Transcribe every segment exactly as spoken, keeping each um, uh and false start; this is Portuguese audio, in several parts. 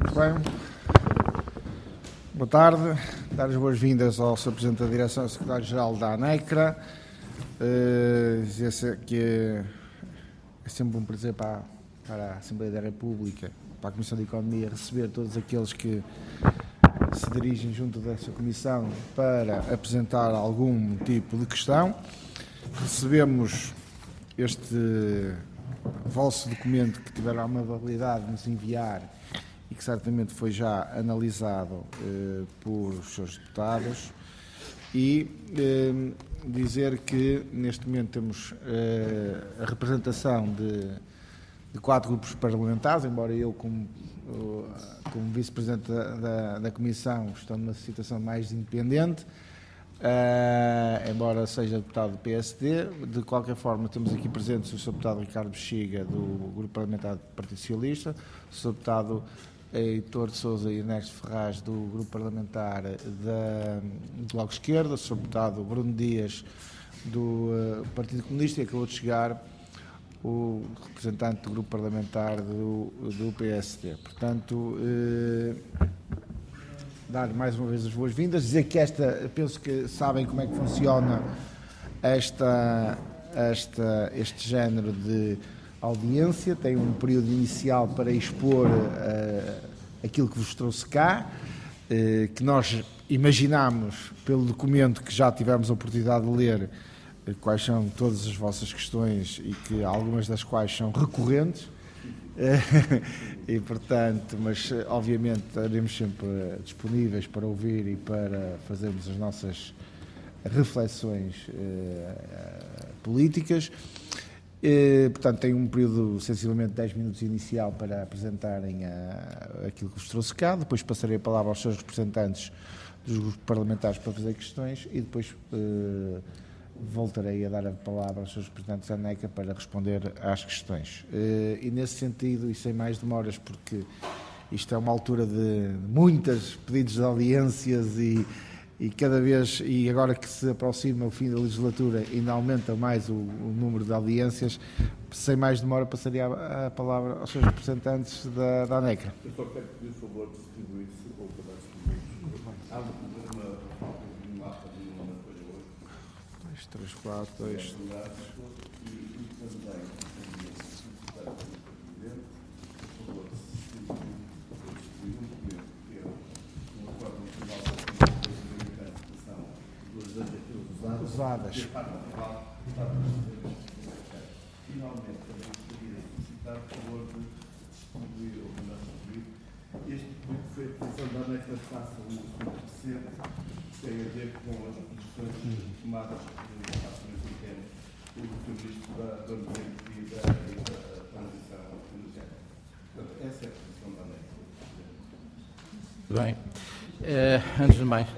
Bem, boa tarde, dar as boas-vindas ao senhor Presidente da Direção e Secretário-Geral da ANECRA. Uh, dizer que é, é sempre um prazer para, para a Assembleia da República, para a Comissão de Economia, receber todos aqueles que se dirigem junto dessa Comissão para apresentar algum tipo de questão. Recebemos este vosso documento que tiveram a amabilidade de nos enviar e que certamente foi já analisado eh, por os seus deputados, e eh, dizer que neste momento temos eh, a representação de, de quatro grupos parlamentares, embora eu como, como vice-presidente da, da, da Comissão estou numa situação mais independente, Uh, embora seja deputado do P S D. De qualquer forma, temos aqui presentes o senhor deputado Ricardo Bexiga, do Grupo Parlamentar do Partido Socialista, o senhor deputado Heitor de Sousa e Ernesto Ferraz, do Grupo Parlamentar da, do Bloco de Esquerda, o senhor deputado Bruno Dias, do uh, Partido Comunista, e acabou de chegar o representante do Grupo Parlamentar do, do P S D. Portanto, uh, dar mais uma vez as boas-vindas, dizer que esta, penso que sabem como é que funciona esta, esta, este género de audiência. Tem um período inicial para expor uh, aquilo que vos trouxe cá, uh, que nós imaginámos pelo documento que já tivemos a oportunidade de ler, uh, quais são todas as vossas questões e que algumas das quais são recorrentes. E, portanto, mas obviamente estaremos sempre disponíveis para ouvir e para fazermos as nossas reflexões uh, políticas. Uh, portanto, tem um período sensivelmente de dez minutos inicial para apresentarem uh, aquilo que vos trouxe cá. Depois passarei a palavra aos seus representantes dos grupos parlamentares para fazer questões e depois uh, voltarei a dar a palavra aos seus representantes da ANECRA para responder às questões. E nesse sentido, e sem mais demoras, porque isto é uma altura de muitos pedidos de audiências e, e cada vez, e agora que se aproxima o fim da legislatura, ainda aumenta mais o, o número de audiências, sem mais demora passaria a, a palavra aos seus representantes da, da ANECRA. Eu só quero pedir o favor de distribuir-se ou pedaços de minutos. Há uma mapa de uma coisa hoje. três, quatro, dois. E também, o secretário do Presidente, por favor, se um documento que é um acordo nacional da implementação dos adjetivos usados, e a parte nacional está a finalmente, também gostaria de solicitar, por favor, de distribuir ou mandar distribuir este documento que foi a posição da ANECRA face ao documento recente, que tem a ver com as posições tomadas o Ministro da Ambiente e da Transição Energética. Portanto, essa é a posição da ANECRA. Bem, eh, antes de mais.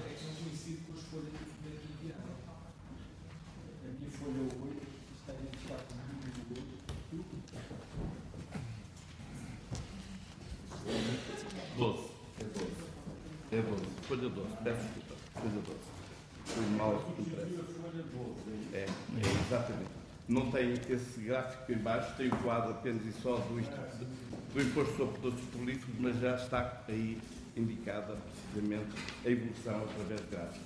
doze. É doze. É doze. Folha doze. Peço desculpa. Folha doze. Foi mal impresso. É, é, exatamente. Não tem esse gráfico em baixo, tem o quadro apenas e só do, do imposto sobre produtos prolíferos, mas já está aí indicada precisamente a evolução através de gráfico.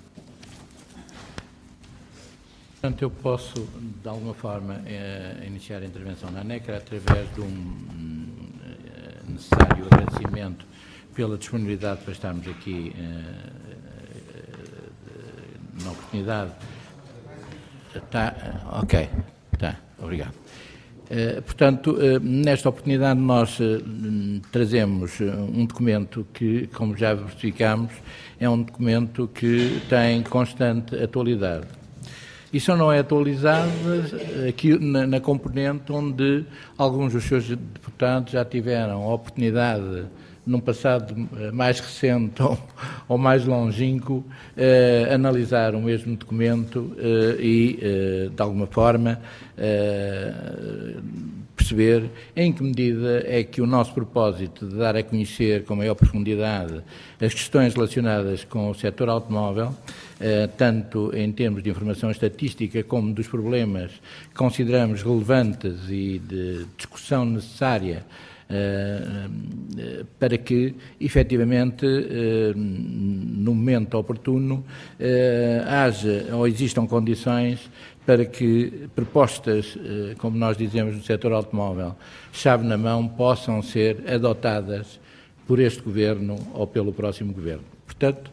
Portanto, eu posso, de alguma forma, eh, iniciar a intervenção na ANECRA através de um eh, necessário agradecimento pela disponibilidade para estarmos aqui eh, na oportunidade. Tá, ok, tá, obrigado. Uh, portanto, uh, nesta oportunidade nós uh, trazemos um documento que, como já verificamos, é um documento que tem constante atualidade. E só não é atualizado aqui na, na componente onde alguns dos seus deputados já tiveram a oportunidade, num passado mais recente ou, ou mais longínquo, eh, analisar o mesmo documento eh, e, eh, de alguma forma, eh, perceber em que medida é que o nosso propósito de dar a conhecer com maior profundidade as questões relacionadas com o setor automóvel, eh, tanto em termos de informação estatística como dos problemas que consideramos relevantes e de discussão necessária para que, efetivamente, no momento oportuno, haja ou existam condições para que propostas, como nós dizemos no setor automóvel, chave na mão, possam ser adotadas por este Governo ou pelo próximo Governo. Portanto,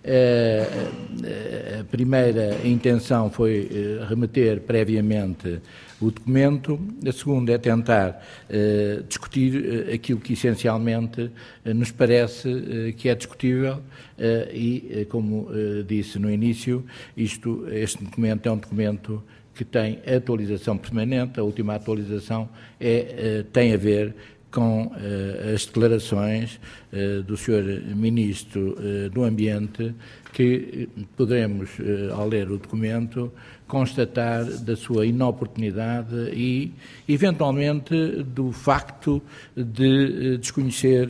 a primeira intenção foi remeter previamente o documento, a segunda é tentar discutir aquilo que essencialmente nos parece que é discutível e, como disse no início, isto, este documento é um documento que tem atualização permanente. A última atualização é, tem a ver com uh, as declarações uh, do senhor Ministro uh, do Ambiente, que poderemos, uh, ao ler o documento, constatar da sua inoportunidade e, eventualmente, do facto de uh, desconhecer,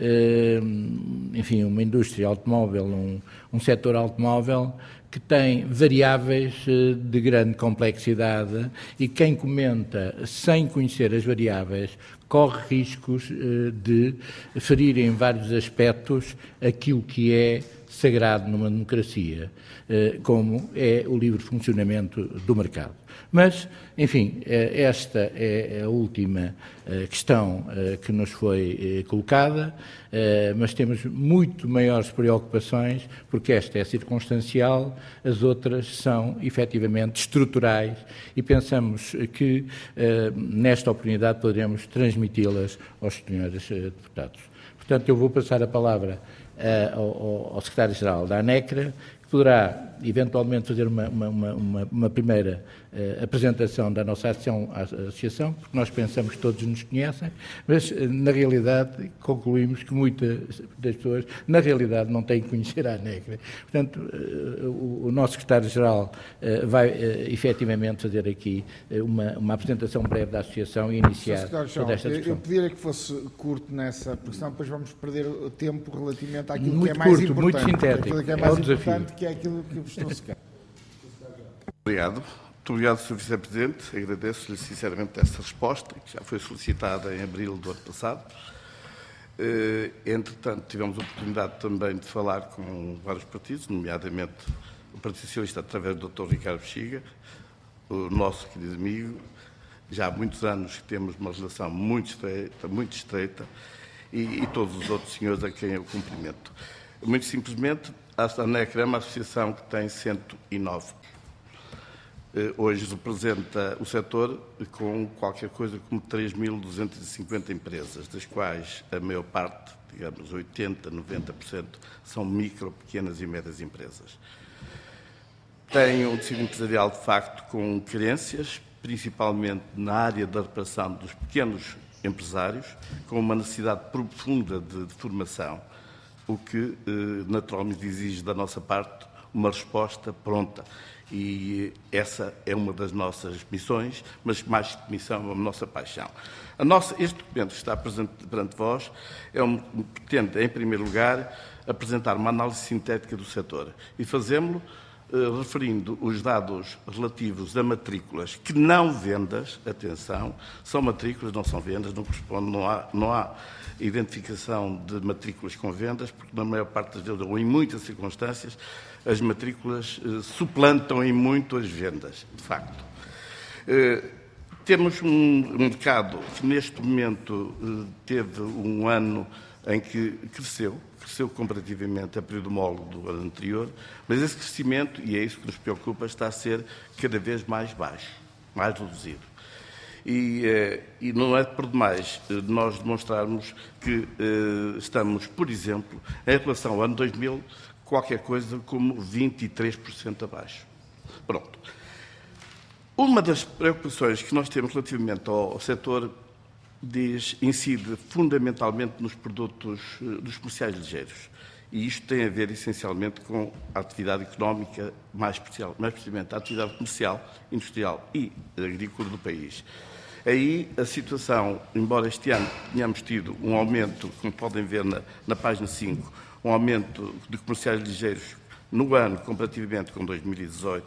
uh, enfim, uma indústria automóvel, um, um setor automóvel que tem variáveis uh, de grande complexidade e quem comenta sem conhecer as variáveis corre riscos de ferir em vários aspectos aquilo que é sagrado numa democracia, como é o livre funcionamento do mercado. Mas, enfim, esta é a última questão que nos foi colocada, mas temos muito maiores preocupações, porque esta é circunstancial, as outras são efetivamente estruturais e pensamos que nesta oportunidade poderemos transmiti-las aos senhores deputados. Portanto, eu vou passar a palavra ao, ao secretário-geral da ANECRA, que poderá eventualmente fazer uma, uma, uma, uma primeira uh, apresentação da nossa ação à associação, porque nós pensamos que todos nos conhecem, mas uh, na realidade concluímos que muitas das pessoas na realidade não têm que conhecer a ANECRA. Portanto, uh, o, o nosso secretário-geral uh, vai uh, efetivamente fazer aqui uh, uma, uma apresentação breve da associação e iniciar toda esta discussão. Eu pediria que fosse curto nessa, porque senão depois vamos perder o tempo relativamente àquilo muito que é mais curto, importante. Muito sintético, aquilo que é é mais o desafio. importante, que é aquilo que vos estou a secar. Obrigado. Muito obrigado, senhor Vice-Presidente. Agradeço-lhe sinceramente esta resposta, que já foi solicitada em abril do ano passado. Entretanto, tivemos a oportunidade também de falar com vários partidos, nomeadamente o Partido Socialista, através do doutor Ricardo Bexiga, o nosso querido amigo. Já há muitos anos que temos uma relação muito estreita, muito estreita e, e todos os outros senhores a quem eu cumprimento. Muito simplesmente, a ANECRA é uma associação que tem cento e nove. Hoje representa o setor com qualquer coisa como três mil duzentas e cinquenta empresas, das quais a maior parte, digamos oitenta, noventa por cento, são micro, pequenas e médias empresas. Tem um tecido empresarial, de facto, com carências, principalmente na área da reparação dos pequenos empresários, com uma necessidade profunda de, de formação, o que naturalmente exige da nossa parte uma resposta pronta. E essa é uma das nossas missões, mas mais que missão, é a nossa paixão. A nossa, este documento que está presente perante vós é um, pretende, em primeiro lugar, apresentar uma análise sintética do setor e fazemos-lo eh, referindo os dados relativos a matrículas que não vendas, atenção, são matrículas, não são vendas, não corresponde, não há, não há identificação de matrículas com vendas, porque na maior parte das vezes, ou em muitas circunstâncias, as matrículas eh, suplantam em muito as vendas, de facto. Eh, temos um mercado que neste momento eh, teve um ano em que cresceu, cresceu comparativamente a período homólogo do ano anterior, mas esse crescimento, e é isso que nos preocupa, está a ser cada vez mais baixo, mais reduzido. E, eh, e não é por demais eh, nós demonstrarmos que eh, estamos, por exemplo, em relação ao ano dois mil, qualquer coisa como vinte e três por cento abaixo. Pronto. Uma das preocupações que nós temos relativamente ao, ao setor diz, incide fundamentalmente nos produtos dos comerciais ligeiros. E isto tem a ver essencialmente com a atividade económica, mais, especial, mais precisamente a atividade comercial, industrial e agrícola do país. Aí a situação, embora este ano tenhamos tido um aumento, como podem ver na, na página cinco, um aumento de comerciais ligeiros no ano comparativamente com dois mil e dezoito,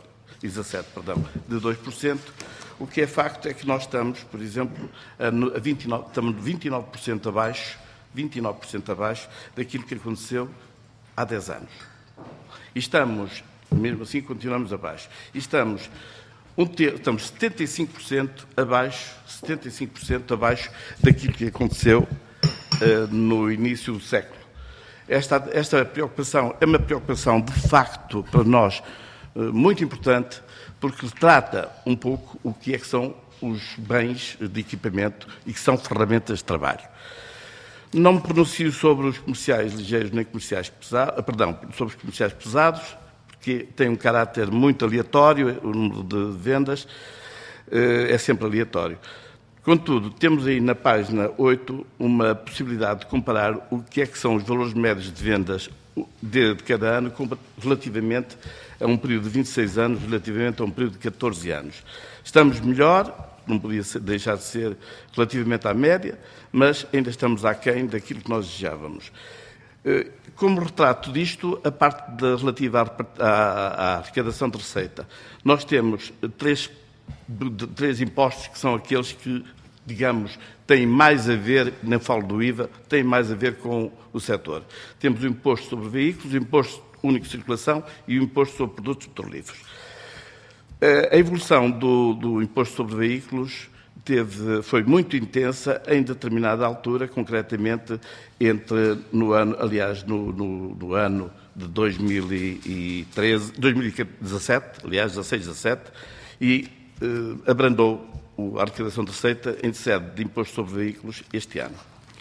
dezassete, perdão, de dois por cento. O que é facto é que nós estamos, por exemplo, a vinte e nove, estamos vinte e nove por cento abaixo, vinte e nove por cento abaixo daquilo que aconteceu há dez anos. E estamos, mesmo assim, continuamos abaixo. E estamos, um ter, estamos setenta e cinco por cento abaixo, setenta e cinco por cento abaixo daquilo que aconteceu uh, no início do século. Esta, esta preocupação é uma preocupação, de facto, para nós, uh, muito importante, porque trata um pouco o que é que são os bens de equipamento e que são ferramentas de trabalho. Não me pronuncio sobre os comerciais ligeiros nem comerciais pesados, perdão, sobre os comerciais pesados, porque tem um caráter muito aleatório, o número de vendas é sempre aleatório. Contudo, temos aí na página oito uma possibilidade de comparar o que é que são os valores médios de vendas de, de cada ano relativamente a um período de vinte e seis anos, relativamente a um período de catorze anos. Estamos melhor, não podia ser, deixar de ser relativamente à média, mas ainda estamos aquém daquilo que nós desejávamos. Como retrato disto, a parte da, relativa à, à, à arrecadação de receita, nós temos três, três impostos que são aqueles que, digamos, têm mais a ver, não falo do I V A, têm mais a ver com o setor. Temos o imposto sobre veículos, o imposto único de circulação e o imposto sobre produtos petrolíferos. A evolução do, do imposto sobre veículos teve, foi muito intensa em determinada altura, concretamente entre no ano, aliás, no, no, no ano de dois mil e treze, dois mil e dezassete, aliás, dezasseis, dezassete, e eh, abrandou a arrecadação de receita em sede de imposto sobre veículos este ano,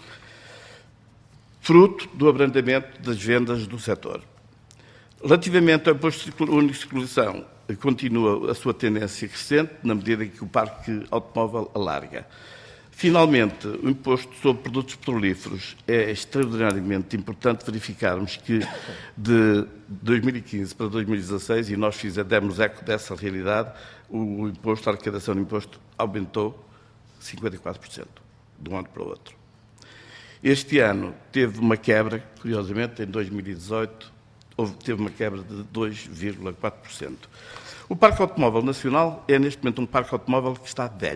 fruto do abrandamento das vendas do setor. Relativamente ao imposto único de circulação, continua a sua tendência crescente, na medida em que o parque automóvel alarga. Finalmente, o imposto sobre produtos petrolíferos é extraordinariamente importante verificarmos que de dois mil e quinze para dois mil e dezasseis, e nós fizemos eco dessa realidade, o imposto, a arrecadação de imposto aumentou cinquenta e quatro por cento de um ano para o outro. Este ano teve uma quebra, curiosamente, em dois mil e dezoito, houve, teve uma quebra de dois vírgula quatro por cento. O parque automóvel nacional é, neste momento, um parque automóvel que está velho.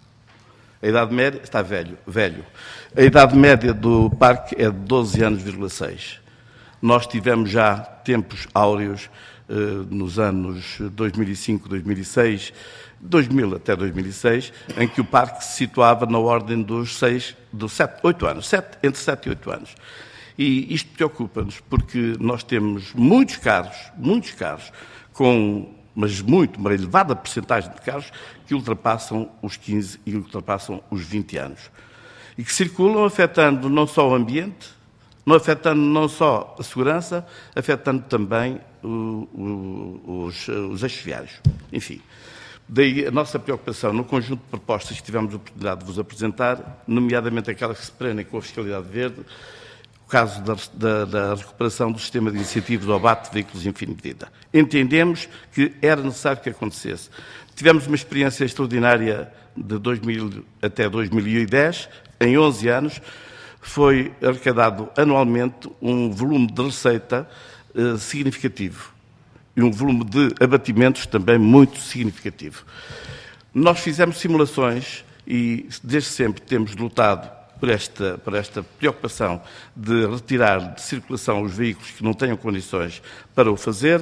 A idade média está velho, velho. A idade média do parque é de doze anos, vírgula seis. Nós tivemos já tempos áureos eh, nos anos dois mil e cinco, dois mil e seis, dois mil até dois mil e seis, em que o parque se situava na ordem dos seis, dos sete, oito anos, sete, entre sete e oito anos. E isto preocupa-nos, porque nós temos muitos carros, muitos carros, com, mas muito, uma elevada percentagem de carros que ultrapassam os quinze e ultrapassam os vinte anos. E que circulam afetando não só o ambiente, não afetando não só a segurança, afetando também o, o, os, os eixos viários. Enfim, daí a nossa preocupação no conjunto de propostas que tivemos a oportunidade de vos apresentar, nomeadamente aquelas que se prendem com a fiscalidade verde, o caso da, da, da recuperação do sistema de incentivos ao abate de veículos em fim de vida. Entendemos que era necessário que acontecesse. Tivemos uma experiência extraordinária de dois mil até dois mil e dez, em onze anos, foi arrecadado anualmente um volume de receita eh, significativo e um volume de abatimentos também muito significativo. Nós fizemos simulações e desde sempre temos lutado Por esta, por esta preocupação de retirar de circulação os veículos que não tenham condições para o fazer,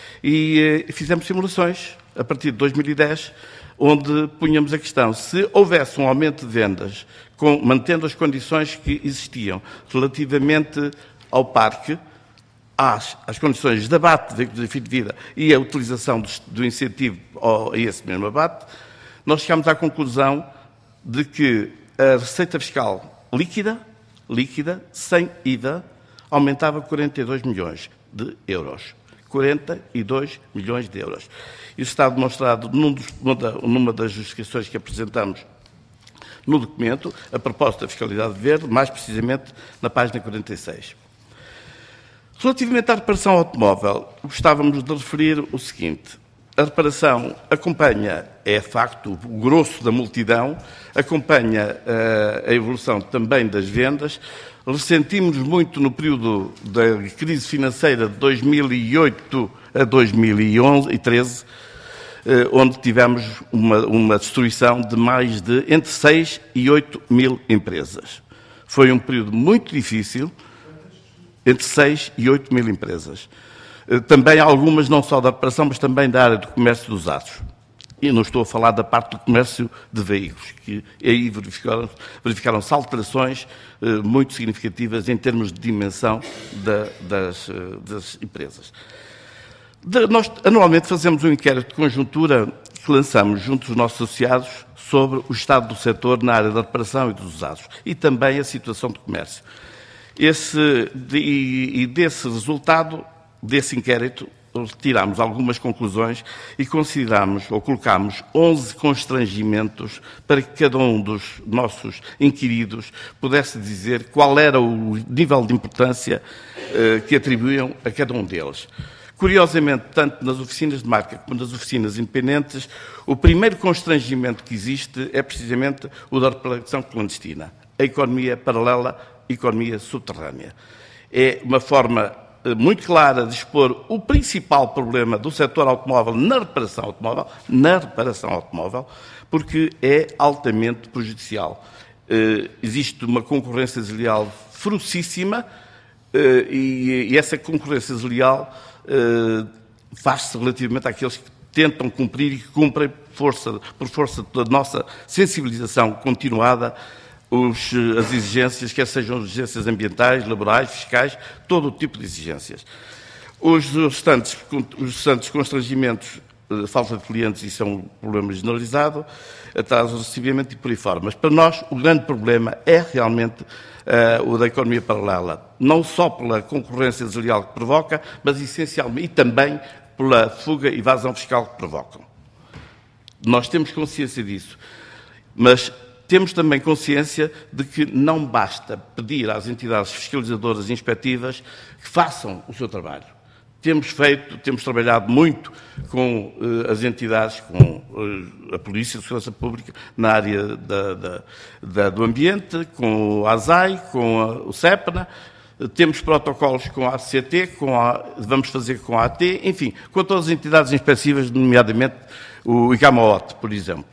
e eh, fizemos simulações a partir de dois mil e dez, onde punhamos a questão: se houvesse um aumento de vendas, com, mantendo as condições que existiam relativamente ao parque, às, às condições de abate de veículos em fim de vida e a utilização do, do incentivo ao, a esse mesmo abate, nós chegámos à conclusão de que a receita fiscal líquida, líquida, sem I V A, aumentava quarenta e dois milhões de euros. quarenta e dois milhões de euros. Isso está demonstrado num dos, numa das justificações que apresentamos no documento, a propósito da fiscalidade verde, mais precisamente na página quarenta e seis. Relativamente à reparação automóvel, gostávamos de referir o seguinte: a reparação acompanha, é facto, o grosso da multidão, acompanha uh, a evolução também das vendas. Ressentimos muito no período da crise financeira de dois mil e oito a dois mil e onze e treze, onde tivemos uma, uma destruição de mais de entre seis e oito mil empresas. Foi um período muito difícil, entre seis e oito mil empresas. Também algumas, não só da reparação, mas também da área do comércio dos usados. E não estou a falar da parte do comércio de veículos, que aí verificaram, verificaram-se alterações eh, muito significativas em termos de dimensão da, das, das empresas. De, nós anualmente fazemos um inquérito de conjuntura que lançamos junto dos nossos associados sobre o estado do setor na área da reparação e dos usados e também a situação do comércio. Esse, de, e, e desse resultado, desse inquérito, retiramos algumas conclusões e consideramos ou colocamos onze constrangimentos para que cada um dos nossos inquiridos pudesse dizer qual era o nível de importância eh, que atribuíam a cada um deles. Curiosamente, tanto nas oficinas de marca como nas oficinas independentes, o primeiro constrangimento que existe é precisamente o da reparação clandestina, a economia paralela, a economia subterrânea. É uma forma muito clara de expor o principal problema do setor automóvel na reparação automóvel, na reparação automóvel, porque é altamente prejudicial. Uh, existe uma concorrência desleal ferocíssima uh, e, e essa concorrência desleal uh, faz-se relativamente àqueles que tentam cumprir e que cumprem força, por força da nossa sensibilização continuada Os, as exigências, quer sejam exigências ambientais, laborais, fiscais, todo o tipo de exigências. Os restantes, os restantes constrangimentos, falta de clientes, isso é um problema generalizado, atraso de recebimento e por aí fora. Mas para nós o grande problema é realmente uh, o da economia paralela. Não só pela concorrência desleal que provoca, mas essencialmente e também pela fuga e evasão fiscal que provocam. Nós temos consciência disso, mas temos também consciência de que não basta pedir às entidades fiscalizadoras e inspectivas que façam o seu trabalho. Temos feito, temos trabalhado muito com uh, as entidades, com uh, a Polícia de Segurança Pública na área da, da, da, do ambiente, com a ASAI, com a, o CEPNA, uh, temos protocolos com a A C T, com a, vamos fazer com a A T, enfim, com todas as entidades inspectivas, nomeadamente o ICAMOT, por exemplo.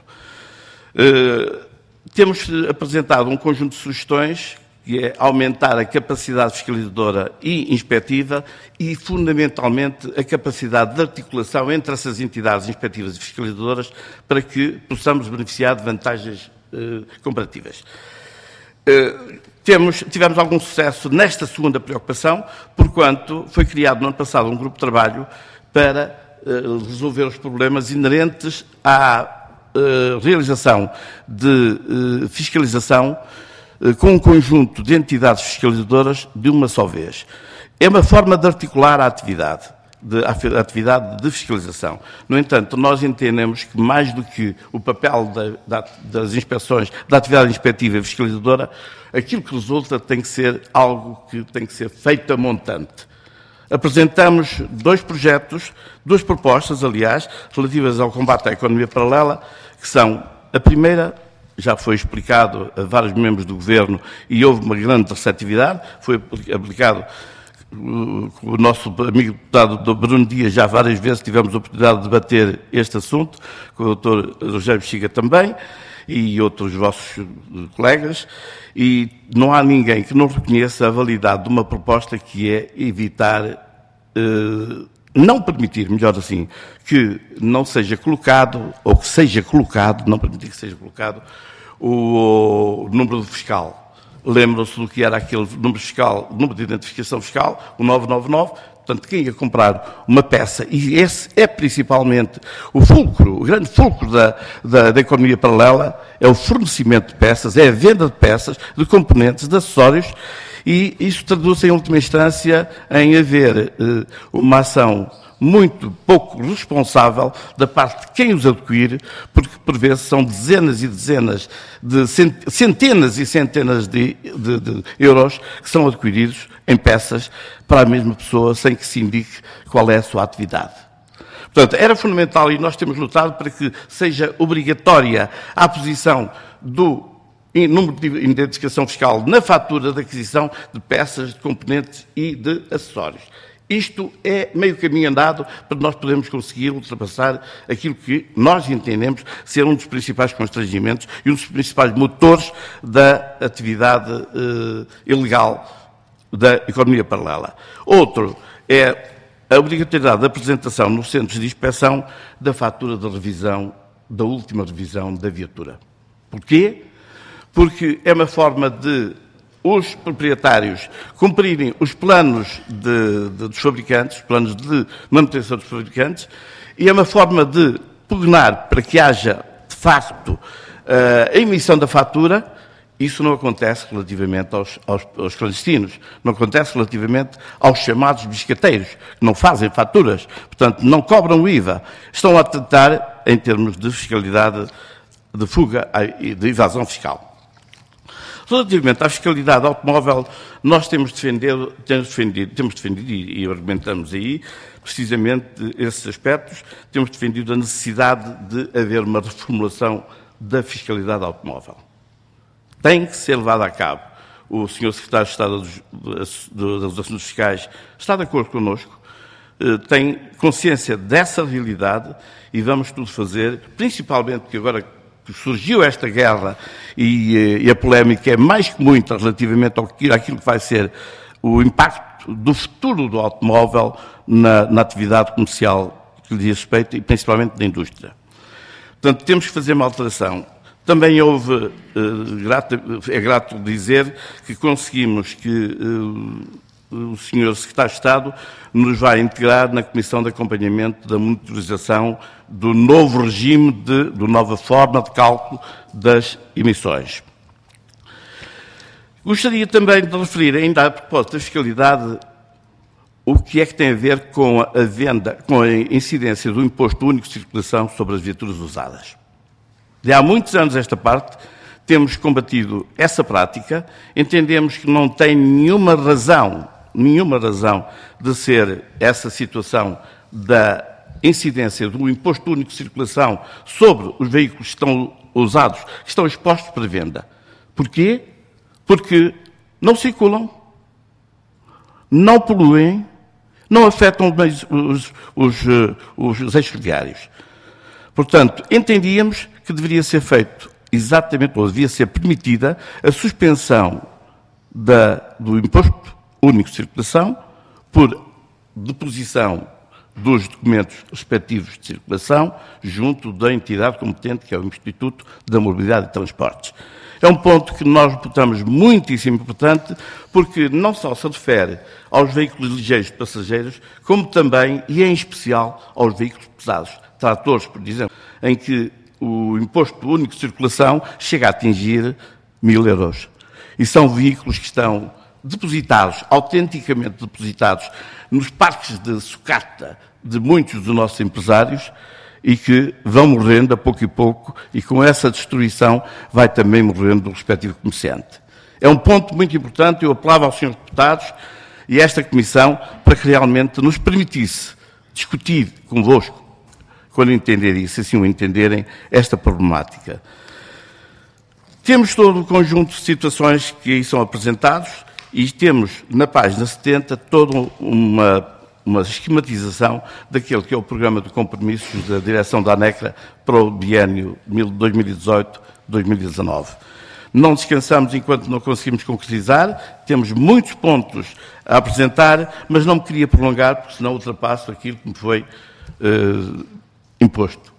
Uh, Temos apresentado um conjunto de sugestões, que é aumentar a capacidade fiscalizadora e inspectiva e, fundamentalmente, a capacidade de articulação entre essas entidades inspectivas e fiscalizadoras para que possamos beneficiar de vantagens eh, comparativas. Eh, temos, tivemos algum sucesso nesta segunda preocupação, porquanto foi criado no ano passado um grupo de trabalho para eh, resolver os problemas inerentes à Uh, realização de uh, fiscalização uh, com um conjunto de entidades fiscalizadoras de uma só vez. É uma forma de articular a atividade, de, a atividade de fiscalização. No entanto, nós entendemos que mais do que o papel da, da, das inspeções, da atividade inspectiva e fiscalizadora, aquilo que resulta tem que ser algo que tem que ser feito a montante. Apresentamos dois projetos, duas propostas, aliás, relativas ao combate à economia paralela, que são, a primeira, já foi explicado a vários membros do Governo e houve uma grande receptividade, foi aplicado com o nosso amigo deputado Bruno Dias, já várias vezes tivemos a oportunidade de debater este assunto, com o doutor Rogério Bexiga também, e outros vossos colegas, e não há ninguém que não reconheça a validade de uma proposta que é evitar, eh, não permitir, melhor assim, que não seja colocado, ou que seja colocado, não permitir que seja colocado, o, o número fiscal. Lembram-se do que era aquele número fiscal, número de identificação fiscal, o nove nove nove, portanto, quem ia comprar uma peça, e esse é principalmente o fulcro, o grande fulcro da, da, da economia paralela, é o fornecimento de peças, é a venda de peças, de componentes, de acessórios, e isso traduz em última instância em haver eh, uma ação muito pouco responsável da parte de quem os adquire, porque por vezes são dezenas e dezenas de centenas e centenas de, de, de euros que são adquiridos em peças para a mesma pessoa sem que se indique qual é a sua atividade. Portanto, era fundamental, e nós temos lutado para que seja obrigatória a aposição do número de identificação fiscal na fatura de aquisição de peças, de componentes e de acessórios. Isto é meio caminho andado para nós podermos conseguir ultrapassar aquilo que nós entendemos ser um dos principais constrangimentos e um dos principais motores da atividade eh, ilegal da economia paralela. Outro é a obrigatoriedade da apresentação nos centros de inspeção da fatura de revisão, da última revisão da viatura. Porquê? Porque é uma forma de os proprietários cumprirem os planos de, de, dos fabricantes, os planos de manutenção dos fabricantes, e é uma forma de pugnar para que haja, de facto, a emissão da fatura. Isso não acontece relativamente aos, aos, aos clandestinos, não acontece relativamente aos chamados biscateiros, que não fazem faturas, portanto, não cobram o I V A. Estão a tratar em termos de fiscalidade, de fuga e de evasão fiscal. Relativamente à fiscalidade automóvel, nós temos defendido, temos defendido, temos defendido e, e argumentamos aí, precisamente esses aspectos, temos defendido a necessidade de haver uma reformulação da fiscalidade automóvel. Tem que ser levada a cabo. O senhor Secretário de Estado dos, dos Assuntos Fiscais está de acordo connosco, tem consciência dessa realidade e vamos tudo fazer, principalmente porque agora surgiu esta guerra e, e a polémica é mais que muita relativamente ao que, àquilo que vai ser o impacto do futuro do automóvel na, na atividade comercial que lhe diz respeito e principalmente na indústria. Portanto, temos que fazer uma alteração. Também houve, eh, grato, é grato dizer que conseguimos que eh, o senhor Secretário de Estado nos vai integrar na Comissão de Acompanhamento da Monitorização do novo regime, de, da nova forma de cálculo das emissões. Gostaria também de referir, ainda a propósito da fiscalidade, o que é que tem a ver com a venda, com a incidência do Imposto Único de Circulação sobre as viaturas usadas. De há muitos anos esta parte, temos combatido essa prática, entendemos que não tem nenhuma razão, nenhuma razão de ser essa situação da incidência do Imposto Único de Circulação sobre os veículos que estão usados, que estão expostos para venda. Porquê? Porque não circulam, não poluem, não afetam os, os, os, os eixos viários. Portanto, entendíamos que deveria ser feito exatamente, ou devia ser permitida, a suspensão da, do Imposto Único de Circulação por deposição dos documentos respectivos de circulação junto da entidade competente, que é o Instituto da Mobilidade e Transportes. É um ponto que nós reputamos muitíssimo importante, porque não só se refere aos veículos ligeiros de passageiros, como também, e em especial, aos veículos pesados, tratores, por exemplo, em que o Imposto Único de Circulação chega a atingir mil euros. E são veículos que estão depositados, autenticamente depositados, nos parques de sucata de muitos dos nossos empresários e que vão morrendo a pouco e pouco, e com essa destruição vai também morrendo o respectivo comerciante. É um ponto muito importante, eu apelava aos senhores deputados e a esta Comissão para que realmente nos permitisse discutir convosco, quando entenderem, se assim o entenderem, esta problemática. Temos todo o conjunto de situações que aí são apresentados e temos, na página setenta, toda uma, uma esquematização daquele que é o programa de compromissos da direção da ANECRA para o biênio dois mil e dezoito a dois mil e dezanove. Não descansamos enquanto não conseguimos concretizar, temos muitos pontos a apresentar, mas não me queria prolongar, porque senão ultrapasso aquilo que me foi uh, imposto.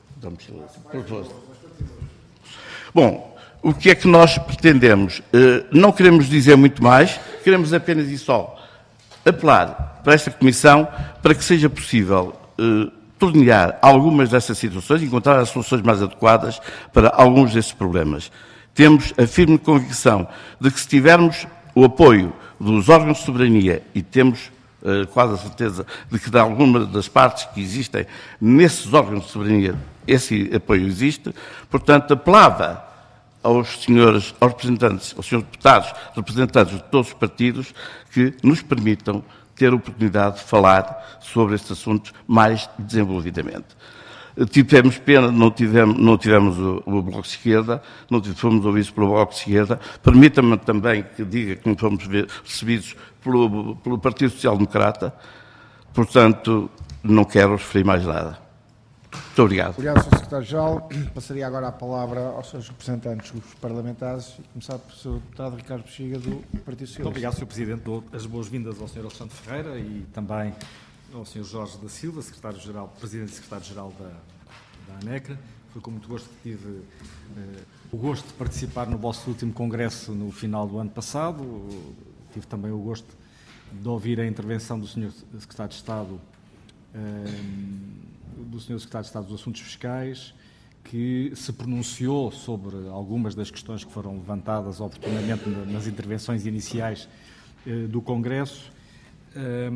Bom, o que é que nós pretendemos? Uh, não queremos dizer muito mais, queremos apenas e só apelar para esta Comissão para que seja possível uh, tornear algumas dessas situações, encontrar as soluções mais adequadas para alguns desses problemas. Temos a firme convicção de que se tivermos o apoio dos órgãos de soberania e temos uh, quase a certeza de que de alguma das partes que existem nesses órgãos de soberania esse apoio existe, portanto apelava aos senhores, aos representantes, aos senhores deputados, representantes de todos os partidos que nos permitam ter a oportunidade de falar sobre estes assuntos mais desenvolvidamente. Tivemos pena, não tivemos, não tivemos o, o Bloco de Esquerda, não fomos ouvidos pelo Bloco de Esquerda. Permita-me também que diga que não fomos recebidos pelo, pelo Partido Social Democrata, Portanto, não quero referir mais nada. Muito obrigado. Obrigado, senhor Secretário-Geral. Passaria agora a palavra aos seus representantes, os parlamentares, e começar pelo senhor Deputado Ricardo Bexiga, do Partido Socialista. Muito obrigado, senhor Presidente. Dou as boas-vindas ao senhor Alexandre Ferreira e também ao senhor Jorge da Silva, Secretário-Geral, Presidente e Secretário-Geral da, da ANECRA. Foi com muito gosto que tive eh, o gosto de participar no vosso último congresso no final do ano passado. Tive também o gosto de ouvir a intervenção do senhor Secretário de Estado, eh, do senhor Secretário de Estado dos Assuntos Fiscais, que se pronunciou sobre algumas das questões que foram levantadas oportunamente nas intervenções iniciais eh, do Congresso. Eh,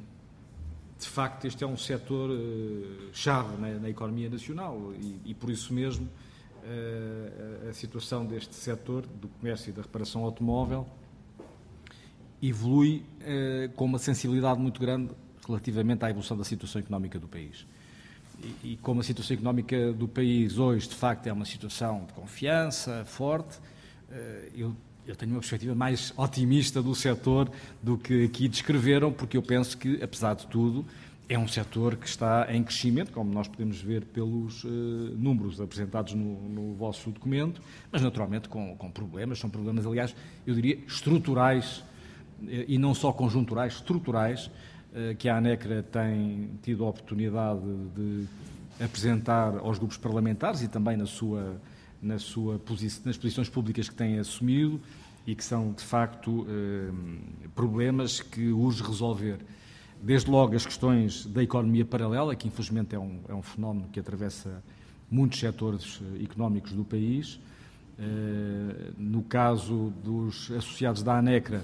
de facto, este é um setor eh, chave na, na economia nacional e, e por isso mesmo, eh, a, a situação deste setor, do comércio e da reparação automóvel, evolui eh, com uma sensibilidade muito grande relativamente à evolução da situação económica do país. E, e como a situação económica do país hoje, de facto, é uma situação de confiança forte, eh, eu, eu tenho uma perspectiva mais otimista do setor do que aqui descreveram, porque eu penso que, apesar de tudo, é um setor que está em crescimento, como nós podemos ver pelos eh, números apresentados no, no vosso documento, mas naturalmente com, com problemas, são problemas, aliás, eu diria, estruturais, e não só conjunturais, estruturais, que a ANECRA tem tido a oportunidade de apresentar aos grupos parlamentares e também na sua, na sua posi- nas posições públicas que têm assumido e que são, de facto, eh, problemas que urge resolver. Desde logo as questões da economia paralela, que infelizmente é um, é um fenómeno que atravessa muitos setores económicos do país. Eh, no caso dos associados da ANECRA,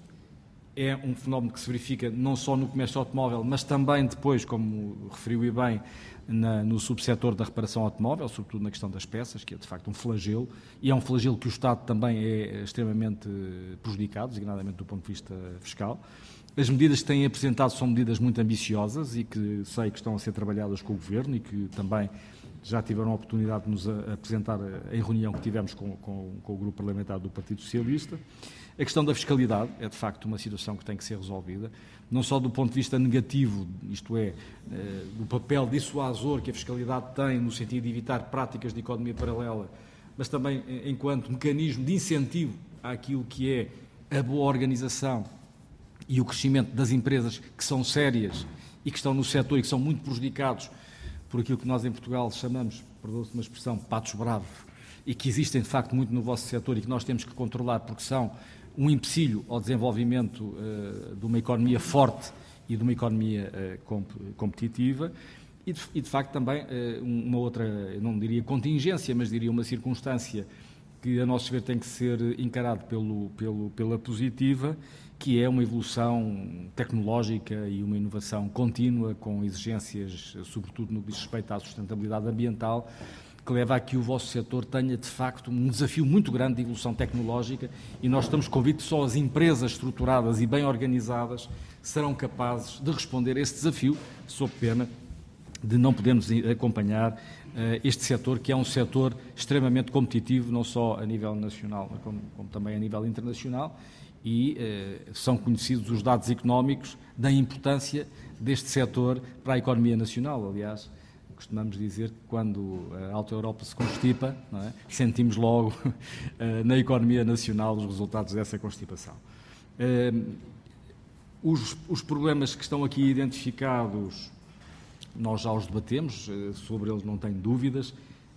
é um fenómeno que se verifica não só no comércio automóvel, mas também depois, como referiu e bem, na, no subsetor da reparação automóvel, sobretudo na questão das peças, que é de facto um flagelo, e é um flagelo que o Estado também é extremamente prejudicado, designadamente do ponto de vista fiscal. As medidas que têm apresentado são medidas muito ambiciosas e que sei que estão a ser trabalhadas com o Governo e que também já tiveram a oportunidade de nos apresentar em reunião que tivemos com, com, com o Grupo Parlamentar do Partido Socialista. A questão da fiscalidade é, de facto, uma situação que tem que ser resolvida, não só do ponto de vista negativo, isto é, do papel dissuasor que a fiscalidade tem no sentido de evitar práticas de economia paralela, mas também enquanto mecanismo de incentivo àquilo que é a boa organização e o crescimento das empresas que são sérias e que estão no setor e que são muito prejudicados por aquilo que nós em Portugal chamamos, perdoa-se uma expressão, patos bravos, e que existem de facto muito no vosso setor e que nós temos que controlar porque são um empecilho ao desenvolvimento uh, de uma economia forte e de uma economia uh, comp competitiva e de, e de facto também uh, uma outra, eu não diria contingência, mas diria uma circunstância que a nosso ver tem que ser encarado pelo, pelo, pela positiva, que é uma evolução tecnológica e uma inovação contínua com exigências, sobretudo no que diz respeito à sustentabilidade ambiental, que leva a que o vosso setor tenha, de facto, um desafio muito grande de evolução tecnológica e nós estamos convictos que só as empresas estruturadas e bem organizadas serão capazes de responder a esse desafio, sob pena de não podermos acompanhar uh, este setor, que é um setor extremamente competitivo, não só a nível nacional, mas como, como também a nível internacional, e uh, são conhecidos os dados económicos da importância deste setor para a economia nacional. Aliás, costumamos dizer que quando a Alta Europa se constipa, não é, sentimos logo uh, na economia nacional os resultados dessa constipação. Uh, os, os problemas que estão aqui identificados, nós já os debatemos, uh, sobre eles não tenho dúvidas.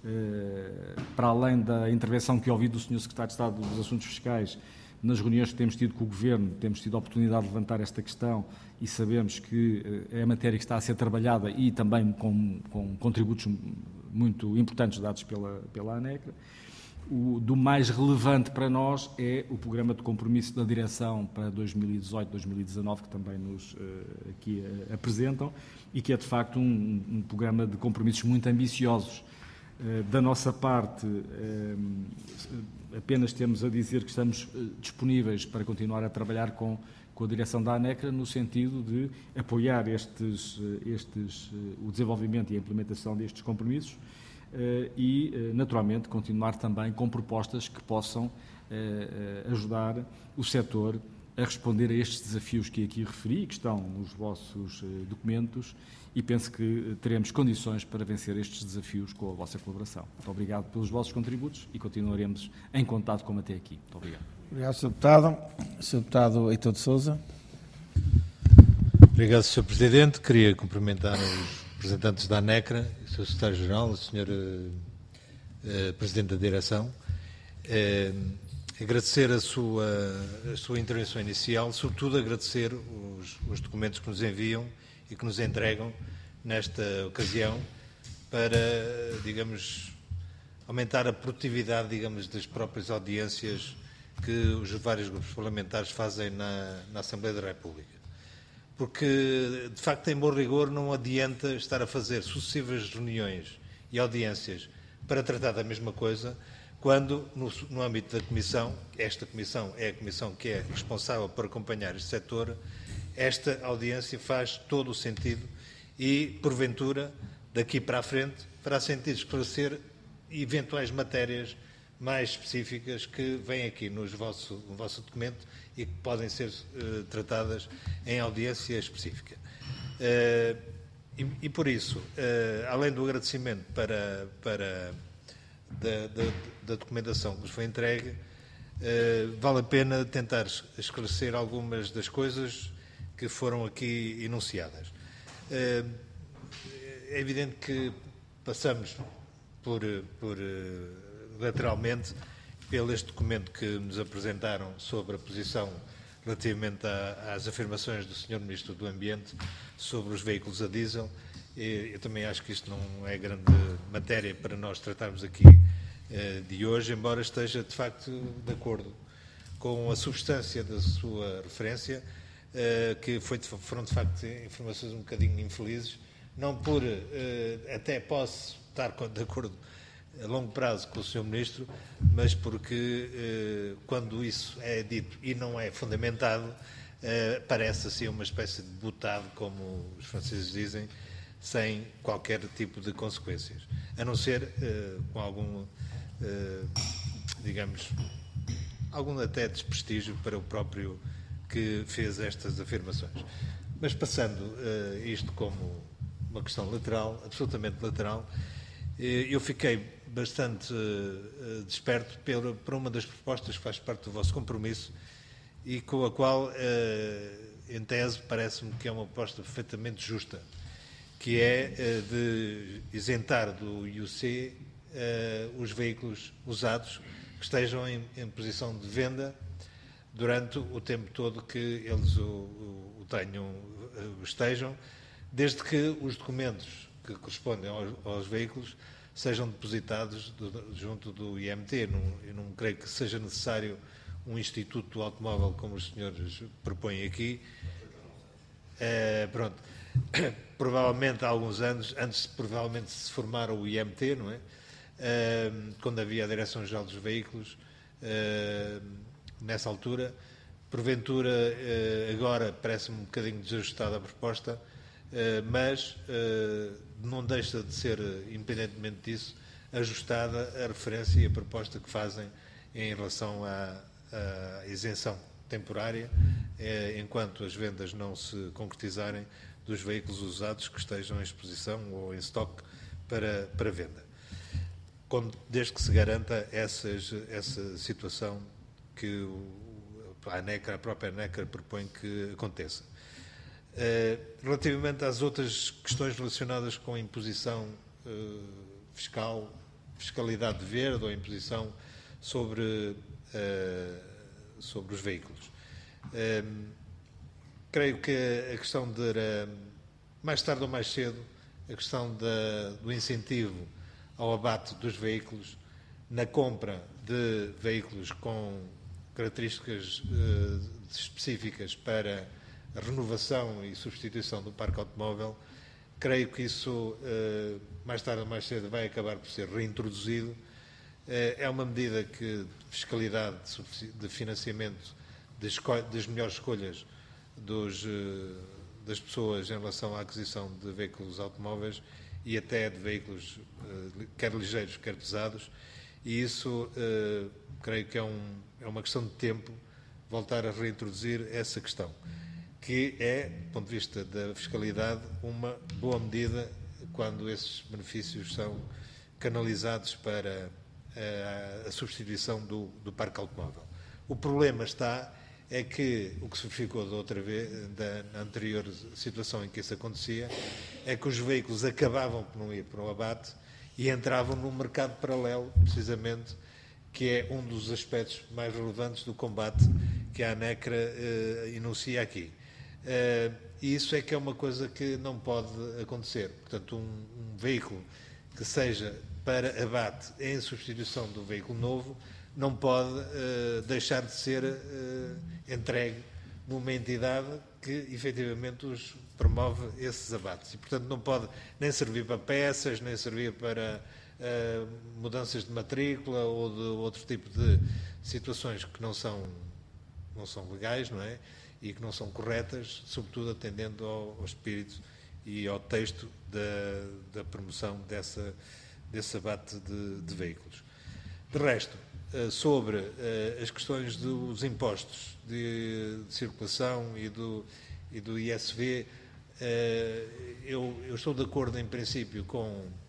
Uh, para além da intervenção que ouvi do senhor Secretário de Estado dos Assuntos Fiscais, nas reuniões que temos tido com o Governo, temos tido a oportunidade de levantar esta questão e sabemos que é a matéria que está a ser trabalhada e também com, com contributos muito importantes dados pela, pela ANECRA. O, do mais relevante para nós é o programa de compromisso da direção para dois mil e dezoito, dois mil e dezanove, que também nos uh, aqui uh, apresentam, e que é de facto um, um programa de compromissos muito ambiciosos. Uh, da nossa parte, uh, apenas temos a dizer que estamos uh, disponíveis para continuar a trabalhar com, com a direção da ANECRA no sentido de apoiar estes, uh, estes, uh, o desenvolvimento e a implementação destes compromissos uh, e, uh, naturalmente, continuar também com propostas que possam uh, uh, ajudar o setor a responder a estes desafios que aqui referi, que estão nos vossos documentos, e penso que teremos condições para vencer estes desafios com a vossa colaboração. Muito obrigado pelos vossos contributos e continuaremos em contato como até aqui. Muito obrigado. Obrigado, senhor Deputado. senhor Deputado Heitor de Sousa. Obrigado, senhor Presidente. Queria cumprimentar os representantes da ANECRA, o senhor Secretário-Geral, o senhor uh, Presidente da Direção. Uh, agradecer a sua, a sua intervenção inicial, sobretudo agradecer os, os documentos que nos enviam e que nos entregam nesta ocasião para, digamos, aumentar a produtividade, digamos, das próprias audiências que os vários grupos parlamentares fazem na, na Assembleia da República. Porque, de facto, em bom rigor, não adianta estar a fazer sucessivas reuniões e audiências para tratar da mesma coisa, quando, no, no âmbito da Comissão, esta Comissão é a Comissão que é responsável por acompanhar este setor, esta audiência faz todo o sentido e, porventura, daqui para a frente, fará sentido esclarecer eventuais matérias mais específicas que vêm aqui nos vosso, no vosso documento e que podem ser uh, tratadas em audiência específica. Uh, e, e, por isso, uh, além do agradecimento para, para da, da, da documentação que nos foi entregue, uh, vale a pena tentar esclarecer algumas das coisas que foram aqui enunciadas. Uh, é evidente que passamos por, por lateralmente pelo este documento que nos apresentaram sobre a posição relativamente a, às afirmações do senhor Ministro do Ambiente sobre os veículos a diesel. E eu também acho que isto não é grande matéria para nós tratarmos aqui eh, de hoje, embora esteja de facto de acordo com a substância da sua referência, eh, que foi, foram de facto informações um bocadinho infelizes, não por, eh, até posso estar de acordo a longo prazo com o senhor Ministro, mas porque eh, quando isso é dito e não é fundamentado, eh, parece assim uma espécie de butado, como os franceses dizem, sem qualquer tipo de consequências, a não ser eh, com algum, eh, digamos, algum até desprestígio para o próprio que fez estas afirmações. Mas passando eh, isto como uma questão lateral, absolutamente lateral, eu fiquei bastante uh, desperto pela, por uma das propostas que faz parte do vosso compromisso e com a qual, uh, em tese, parece-me que é uma proposta perfeitamente justa, que é uh, de isentar do I U C uh, os veículos usados que estejam em, em posição de venda durante o tempo todo que eles o, o, o tenham, uh, estejam, desde que os documentos que correspondem aos, aos veículos sejam depositados do, junto do I M T. Não, eu não creio que seja necessário um instituto do automóvel como os senhores propõem aqui. É, pronto. Provavelmente há alguns anos, antes provavelmente de se formar o I M T, não é? É, quando havia a Direção-Geral dos Veículos, é, nessa altura, porventura, é, agora parece-me um bocadinho desajustada a proposta, Uh, mas uh, não deixa de ser, independentemente disso, ajustada a referência e a proposta que fazem em relação à, à isenção temporária, uh, enquanto as vendas não se concretizarem dos veículos usados que estejam em exposição ou em estoque para, para venda. Como, desde que se garanta essas, essa situação que o, a ANECRA, a própria ANECRA propõe que aconteça. Uh, relativamente às outras questões relacionadas com a imposição uh, fiscal, fiscalidade verde ou imposição sobre, uh, sobre os veículos. Uh, creio que a questão de, uh, mais tarde ou mais cedo, a questão da, do incentivo ao abate dos veículos na compra de veículos com características uh, específicas para a renovação e substituição do parque automóvel, creio que isso, mais tarde ou mais cedo, vai acabar por ser reintroduzido. É uma medida que, de fiscalidade, de financiamento, das melhores escolhas dos, das pessoas em relação à aquisição de veículos automóveis e até de veículos, quer ligeiros, quer pesados, e isso, creio que é, um, é uma questão de tempo, voltar a reintroduzir essa questão, que é, do ponto de vista da fiscalidade, uma boa medida quando esses benefícios são canalizados para a, a substituição do, do parque automóvel. O problema está é que o que se verificou da outra vez, da na anterior situação em que isso acontecia, é que os veículos acabavam por não ir para o abate e entravam num mercado paralelo, precisamente, que é um dos aspectos mais relevantes do combate que a ANECRA eh, enuncia aqui. Eh, e isso é que é uma coisa que não pode acontecer. Portanto, um, um veículo que seja para abate em substituição do veículo novo não pode uh, deixar de ser uh, entregue numa entidade que efetivamente os promove esses abates. E, portanto, não pode nem servir para peças, nem servir para uh, mudanças de matrícula ou de outro tipo de situações que não são, não são legais, não é? E que não são corretas, sobretudo atendendo ao, ao espírito e ao texto da, da promoção dessa, desse abate de, de veículos. De resto, sobre uh, as questões dos impostos de, de circulação e do, e do I S V, uh, eu, eu estou de acordo em princípio com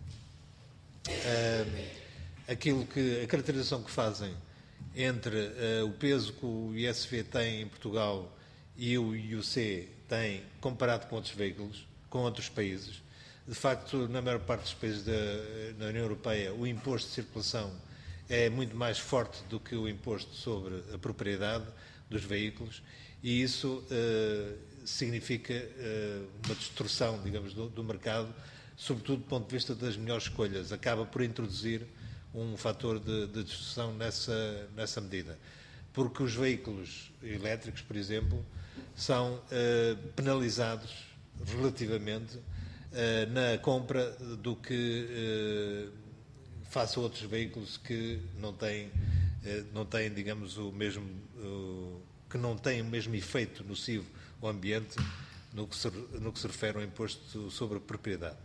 uh, aquilo que, a caracterização que fazem entre uh, o peso que o I S V tem em Portugal e o I U C tem comparado com outros veículos, com outros países. De facto, na maior parte dos países da, da União Europeia, o imposto de circulação é muito mais forte do que o imposto sobre a propriedade dos veículos e isso uh, significa uh, uma distorção, digamos, do, do mercado, sobretudo do ponto de vista das melhores escolhas. Acaba por introduzir um fator de, de distorção nessa, nessa medida. Porque os veículos elétricos, por exemplo, são uh, penalizados relativamente uh, na compra do que... Uh, face a outros veículos que não têm, não têm, digamos, o mesmo, que não têm o mesmo efeito nocivo ao ambiente no que se, no que se refere ao imposto sobre a propriedade.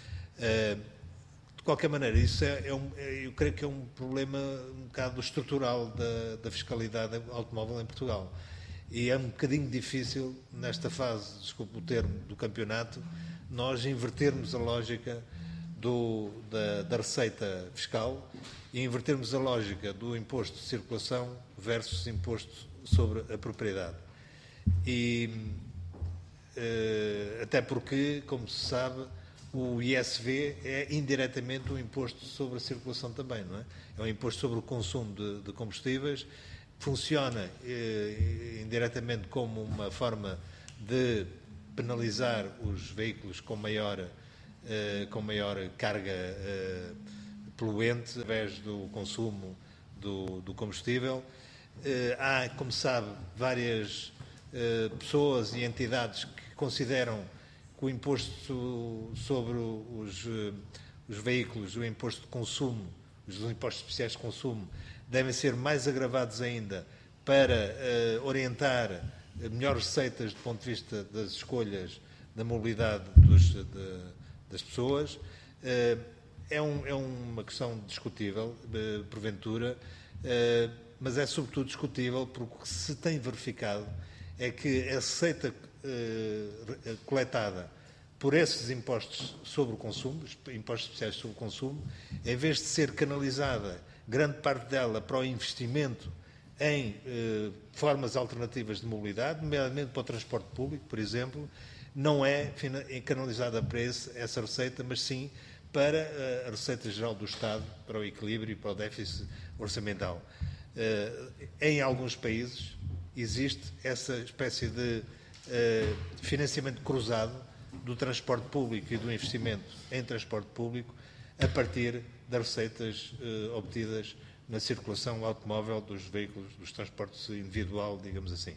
De qualquer maneira, isso é, é um, eu creio que é um problema um bocado estrutural da, da fiscalidade automóvel em Portugal. E é um bocadinho difícil, nesta fase, desculpe o termo, do campeonato, nós invertermos a lógica Do, da, da receita fiscal e invertermos a lógica do imposto de circulação versus imposto sobre a propriedade. E uh, até porque, como se sabe, o I S V é indiretamente um imposto sobre a circulação também, não é? É um imposto sobre o consumo de, de combustíveis, funciona uh, indiretamente como uma forma de penalizar os veículos com maior Uh, com maior carga uh, poluente, através do consumo do, do combustível. Uh, há, como sabe, várias uh, pessoas e entidades que consideram que o imposto sobre os, uh, os veículos, o imposto de consumo, os impostos especiais de consumo, devem ser mais agravados ainda para uh, orientar melhores receitas do ponto de vista das escolhas da mobilidade dos, de, das pessoas. É, um, é uma questão discutível, porventura, mas é sobretudo discutível porque o que se tem verificado é que a receita coletada por esses impostos sobre o consumo, os impostos especiais sobre o consumo, em vez de ser canalizada, grande parte dela, para o investimento em formas alternativas de mobilidade, nomeadamente para o transporte público, por exemplo, não é canalizada para esse, essa receita, mas sim para a receita geral do Estado, para o equilíbrio e para o déficit orçamental. Em alguns países existe essa espécie de financiamento cruzado do transporte público e do investimento em transporte público a partir das receitas obtidas na circulação automóvel dos veículos, dos transportes individual, digamos assim.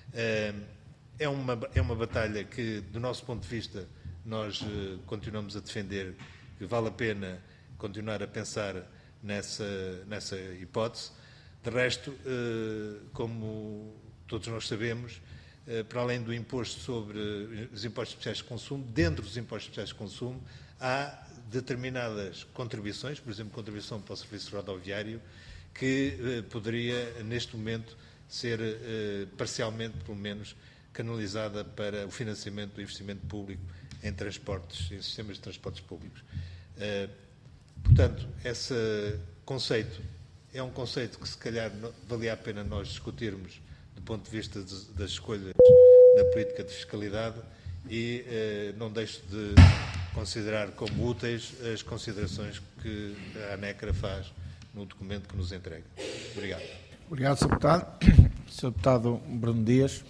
É uma, é uma batalha que, do nosso ponto de vista, nós uh, continuamos a defender, que vale a pena continuar a pensar nessa, nessa hipótese. De resto, uh, como todos nós sabemos, uh, para além do imposto sobre os impostos especiais de consumo, dentro dos impostos especiais de consumo, há determinadas contribuições, por exemplo, contribuição para o serviço rodoviário, que uh, poderia, neste momento, ser eh, parcialmente, pelo menos, canalizada para o financiamento do investimento público em transportes, em sistemas de transportes públicos. Uh, portanto, esse conceito é um conceito que, se calhar, não, valia a pena nós discutirmos do ponto de vista de, das escolhas na política de fiscalidade e uh, não deixo de considerar como úteis as considerações que a ANECRA faz no documento que nos entrega. Obrigado. Obrigado, senhor Deputado. senhor Deputado Bruno Dias.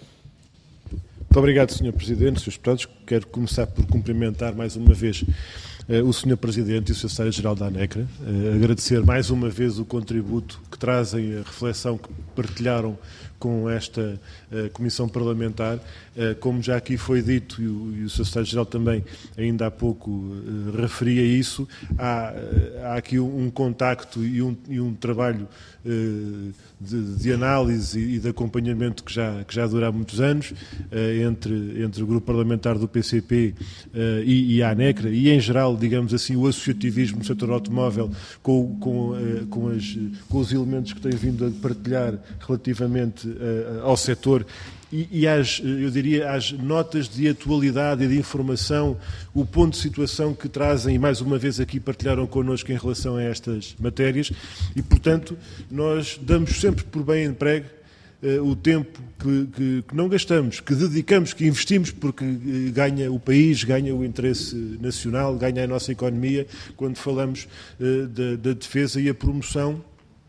Muito obrigado, senhor Presidente, senhores Deputados. Quero começar por cumprimentar mais uma vez uh, o senhor Presidente e o senhor Secretário-Geral da ANECRA, uh, agradecer mais uma vez o contributo que trazem, a reflexão que partilharam com esta uh, Comissão Parlamentar. Uh, como já aqui foi dito, e o, e o senhor Secretário-Geral também ainda há pouco uh, referia isso, há, uh, há aqui um, um contacto e um, e um trabalho uh, de, de análise e de acompanhamento que já, que já dura há muitos anos, uh, entre, entre o Grupo Parlamentar do P C P uh, e, e a ANECRA, e em geral, digamos assim, o associativismo no setor automóvel com, com, uh, com, as, com os elementos que têm vindo a partilhar relativamente uh, ao setor e, e às, eu diria, às notas de atualidade e de informação, o ponto de situação que trazem, e mais uma vez aqui partilharam connosco em relação a estas matérias, e, portanto, nós damos sempre por bem emprego uh, o tempo que, que, que não gastamos, que dedicamos, que investimos, porque uh, ganha o país, ganha o interesse nacional, ganha a nossa economia, quando falamos uh, da, da defesa e a promoção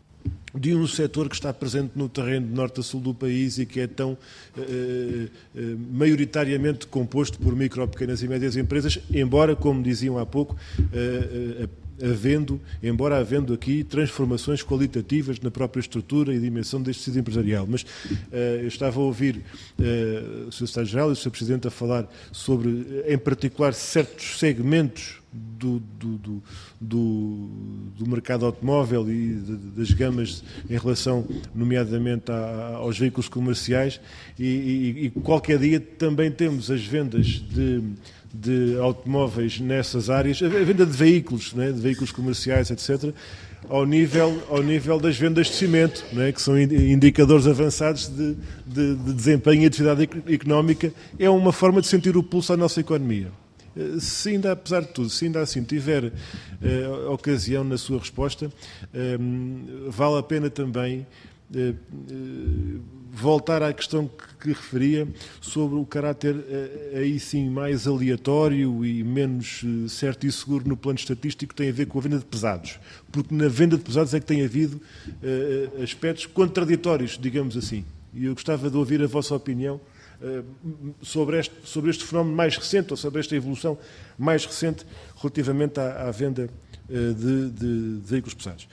de um setor que está presente no terreno de norte a sul do país e que é tão uh, uh, maioritariamente composto por micro, pequenas e médias empresas, embora, como diziam há pouco, uh, uh, havendo, embora havendo aqui transformações qualitativas na própria estrutura e dimensão deste tecido empresarial. Mas uh, eu estava a ouvir uh, o senhor Secretário-Geral e o senhor Presidente a falar sobre, em particular, certos segmentos Do, do, do, do, do mercado automóvel e de, das gamas em relação, nomeadamente, a, aos veículos comerciais e, e, e qualquer dia também temos as vendas de, de automóveis nessas áreas, a venda de veículos, não é? De veículos comerciais, etcétera, ao nível, ao nível das vendas de cimento, não é? Que são indicadores avançados de, de, de desempenho e atividade económica. É uma forma de sentir o pulso à nossa economia. Se ainda, apesar de tudo, se ainda assim tiver uh, ocasião na sua resposta, uh, vale a pena também uh, uh, voltar à questão que, que referia sobre o caráter uh, aí sim mais aleatório e menos uh, certo e seguro no plano estatístico, que tem a ver com a venda de pesados. Porque na venda de pesados é que tem havido uh, aspectos contraditórios, digamos assim. E eu gostava de ouvir a vossa opinião Sobre este, sobre este fenómeno mais recente, ou sobre esta evolução mais recente relativamente à, à venda de, de, de veículos pesados.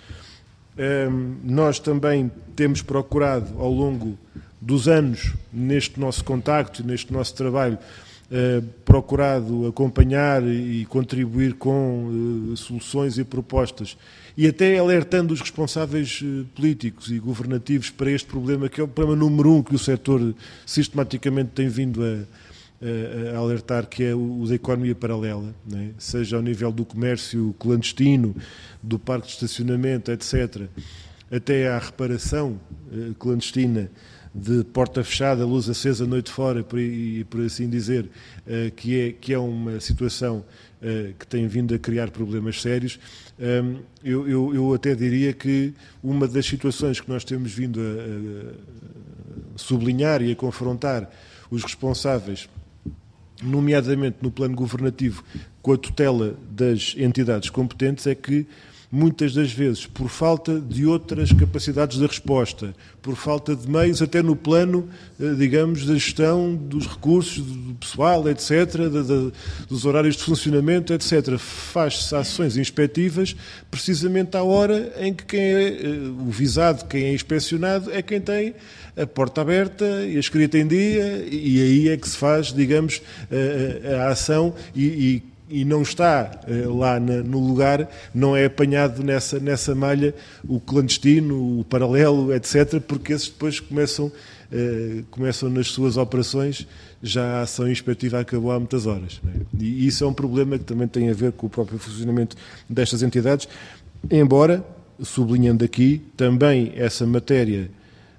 Nós também temos procurado, ao longo dos anos, neste nosso contacto, neste nosso trabalho, procurado acompanhar e contribuir com soluções e propostas e até alertando os responsáveis políticos e governativos para este problema, que é o problema número um que o setor sistematicamente tem vindo a, a, a alertar, que é o, o da economia paralela, não é? Seja ao nível do comércio clandestino, do parque de estacionamento, etcétera, até à reparação eh, clandestina de porta fechada, luz acesa, noite fora, por, e, por assim dizer, eh, que, é, que é uma situação eh, que tem vindo a criar problemas sérios. Um, eu, eu, eu até diria que uma das situações que nós temos vindo a, a sublinhar e a confrontar os responsáveis, nomeadamente no plano governativo, com a tutela das entidades competentes, é que muitas das vezes, por falta de outras capacidades de resposta, por falta de meios, até no plano, digamos, da gestão dos recursos, do pessoal, etcétera, de, de, dos horários de funcionamento, etcétera, faz-se ações inspectivas precisamente à hora em que quem é o visado, quem é inspecionado, é quem tem a porta aberta e a escrita em dia, e aí é que se faz, digamos, a, a ação e, e e não está uh, lá na, no lugar, não é apanhado nessa, nessa malha o clandestino, o paralelo, etcétera, porque esses depois começam, uh, começam nas suas operações, já a ação inspectiva acabou há muitas horas. Né? E isso é um problema que também tem a ver com o próprio funcionamento destas entidades, embora, sublinhando aqui, também essa matéria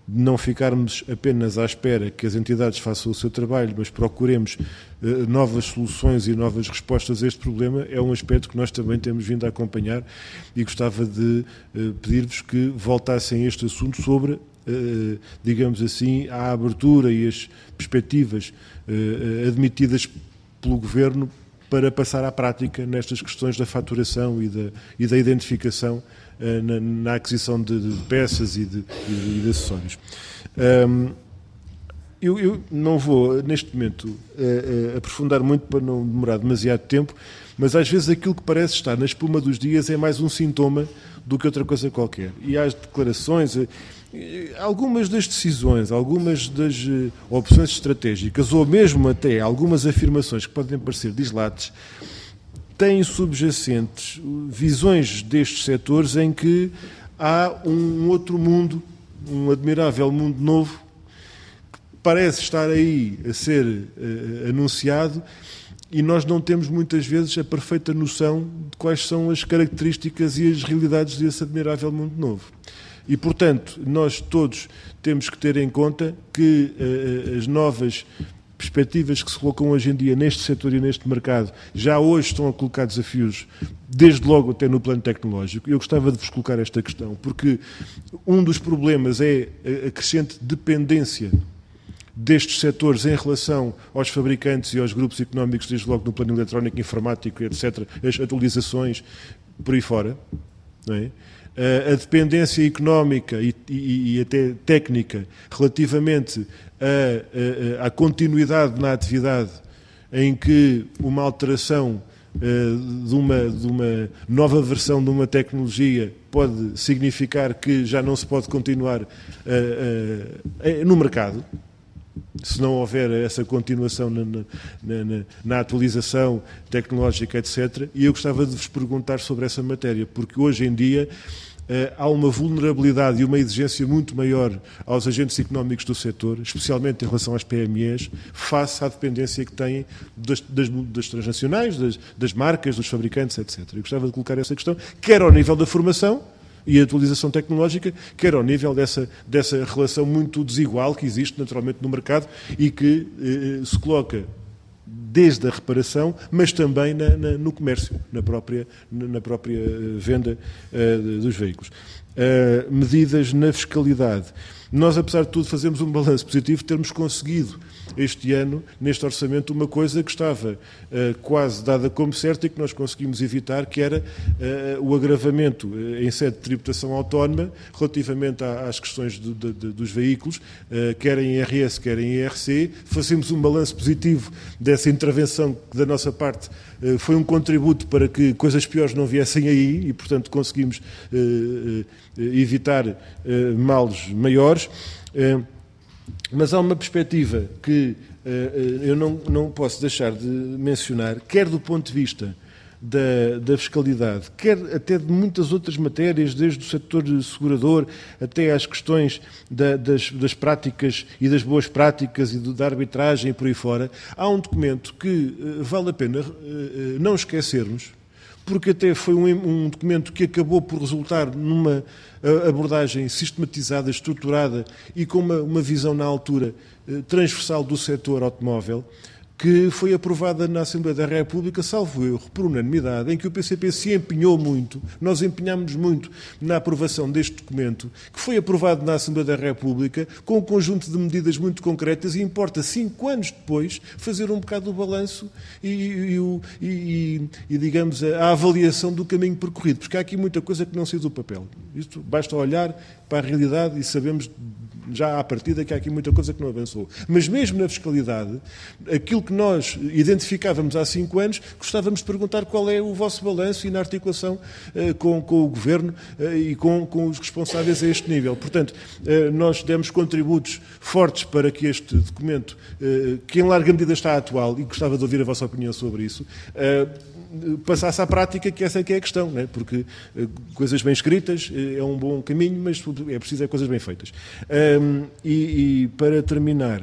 de não ficarmos apenas à espera que as entidades façam o seu trabalho, mas procuremos uh, novas soluções e novas respostas a este problema, é um aspecto que nós também temos vindo a acompanhar e gostava de uh, pedir-vos que voltassem a este assunto sobre, uh, digamos assim, a abertura e as perspectivas uh, admitidas pelo Governo para passar à prática nestas questões da faturação e da, e da identificação uh, na, na aquisição de, de peças e de, e de, de acessórios. Um, eu, eu não vou, neste momento, uh, uh, aprofundar muito para não demorar demasiado tempo, mas às vezes aquilo que parece estar na espuma dos dias é mais um sintoma do que outra coisa qualquer. E há as declarações, uh, algumas das decisões, algumas das uh, opções estratégicas, ou mesmo até algumas afirmações que podem parecer dislates, têm subjacentes visões destes setores em que há um outro mundo, um admirável mundo novo, que parece estar aí a ser uh, anunciado, e nós não temos muitas vezes a perfeita noção de quais são as características e as realidades desse admirável mundo novo. E, portanto, nós todos temos que ter em conta que uh, as novas perspectivas que se colocam hoje em dia neste setor e neste mercado já hoje estão a colocar desafios, desde logo até no plano tecnológico. Eu gostava de vos colocar esta questão, porque um dos problemas é a crescente dependência destes setores em relação aos fabricantes e aos grupos económicos, desde logo no plano eletrónico, informático, etcétera, as atualizações por aí fora, não é? A dependência económica e, e, e até técnica relativamente a, a, à continuidade na atividade, em que uma alteração uh, de, uma, de uma nova versão de uma tecnologia pode significar que já não se pode continuar uh, uh, no mercado, se não houver essa continuação na, na, na, na atualização tecnológica, etcétera. E eu gostava de vos perguntar sobre essa matéria, porque hoje em dia uh, há uma vulnerabilidade e uma exigência muito maior aos agentes económicos do setor, especialmente em relação às P M Es, face à dependência que têm das, das, das transnacionais, das, das marcas, dos fabricantes, etcétera. Eu gostava de colocar essa questão, quer ao nível da formação e a atualização tecnológica, quer ao nível dessa, dessa relação muito desigual que existe naturalmente no mercado e que eh, se coloca desde a reparação, mas também na, na, no comércio, na própria, na própria venda uh, dos veículos. Uh, medidas na fiscalidade. Nós, apesar de tudo, fazemos um balanço positivo de termos conseguido este ano, neste orçamento, uma coisa que estava uh, quase dada como certa e que nós conseguimos evitar, que era uh, o agravamento uh, em sede de tributação autónoma relativamente à, às questões do, de, de, dos veículos, uh, quer em I R S, quer em I R C. Fazemos um balanço positivo dessa intervenção que, da nossa parte, uh, foi um contributo para que coisas piores não viessem aí e, portanto, conseguimos uh, uh, evitar uh, males maiores. Uh, Mas há uma perspectiva que uh, eu não, não posso deixar de mencionar, quer do ponto de vista da, da fiscalidade, quer até de muitas outras matérias, desde o setor segurador até às questões da, das, das práticas e das boas práticas e do, da arbitragem e por aí fora. Há um documento que uh, vale a pena uh, não esquecermos, porque até foi um, um documento que acabou por resultar numa abordagem sistematizada, estruturada e com uma, uma visão na altura transversal do setor automóvel, que foi aprovada na Assembleia da República, salvo erro, por unanimidade, em que o P C P se empenhou muito, nós empenhámos muito na aprovação deste documento, que foi aprovado na Assembleia da República, com um conjunto de medidas muito concretas, e importa, cinco anos depois, fazer um bocado o balanço e, e, e, e, e digamos, a, a avaliação do caminho percorrido, porque há aqui muita coisa que não saiu do papel. Isto basta olhar para a realidade e sabemos já à partida que há aqui muita coisa que não avançou. Mas mesmo na fiscalidade, aquilo que nós identificávamos há cinco anos, gostávamos de perguntar qual é o vosso balanço e na articulação uh, com, com o Governo uh, e com, com os responsáveis a este nível. Portanto, uh, nós demos contributos fortes para que este documento, uh, que em larga medida está atual, e gostava de ouvir a vossa opinião sobre isso, uh, passasse à prática, que essa é que é a questão, não é? Porque uh, coisas bem escritas uh, é um bom caminho, mas é preciso é coisas bem feitas. Um, e, e para terminar,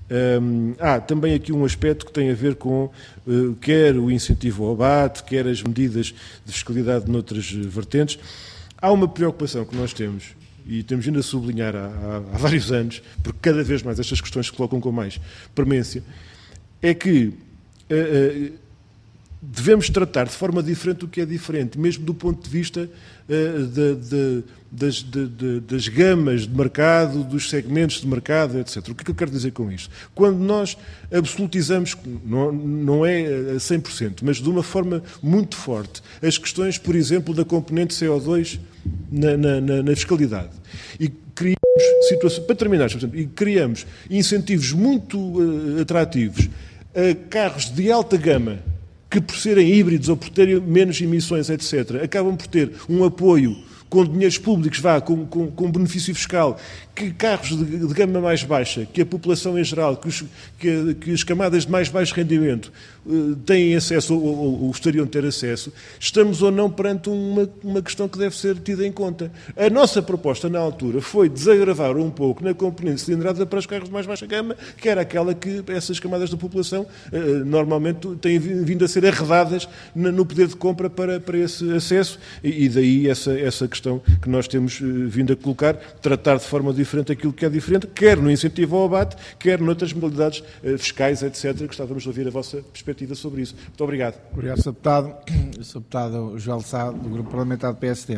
um, há também aqui um aspecto que tem a ver com uh, quer o incentivo ao abate, quer as medidas de fiscalidade noutras vertentes. Há uma preocupação que nós temos, e temos vindo a sublinhar há, há, há vários anos, porque cada vez mais estas questões se colocam com mais premência, é que uh, uh, devemos tratar de forma diferente o que é diferente, mesmo do ponto de vista uh, de, de, das, de, de, das gamas de mercado, dos segmentos de mercado, etcétera. O que é que eu quero dizer com isto? Quando nós absolutizamos, não, não é a cem por cento, mas de uma forma muito forte, as questões, por exemplo, da componente C O dois na, na, na, na fiscalidade, e criamos situações, para terminar, portanto, e criamos incentivos muito uh, atrativos a carros de alta gama, que por serem híbridos ou por terem menos emissões, etcétera, acabam por ter um apoio com dinheiros públicos, vá, com, com, com benefício fiscal, que carros de, de gama mais baixa, que a população em geral, que, os, que, que as camadas de mais baixo rendimento uh, têm acesso ou, ou, ou gostariam de ter acesso, estamos ou não perante uma, uma questão que deve ser tida em conta. A nossa proposta, na altura, foi desagravar um pouco na componente cilindrada para os carros de mais baixa gama, que era aquela que essas camadas da população uh, normalmente têm vindo a ser arredadas no, no poder de compra para, para esse acesso, e, e daí essa, essa questão que nós temos uh, vindo a colocar, tratar de forma diferente aquilo que é diferente, quer no incentivo ao abate, quer noutras modalidades uh, fiscais, etcétera. Gostávamos de ouvir a vossa perspectiva sobre isso. Muito obrigado. Obrigado, senhor Deputado. senhor Deputado Joel Sá, do Grupo Parlamentar do P S D.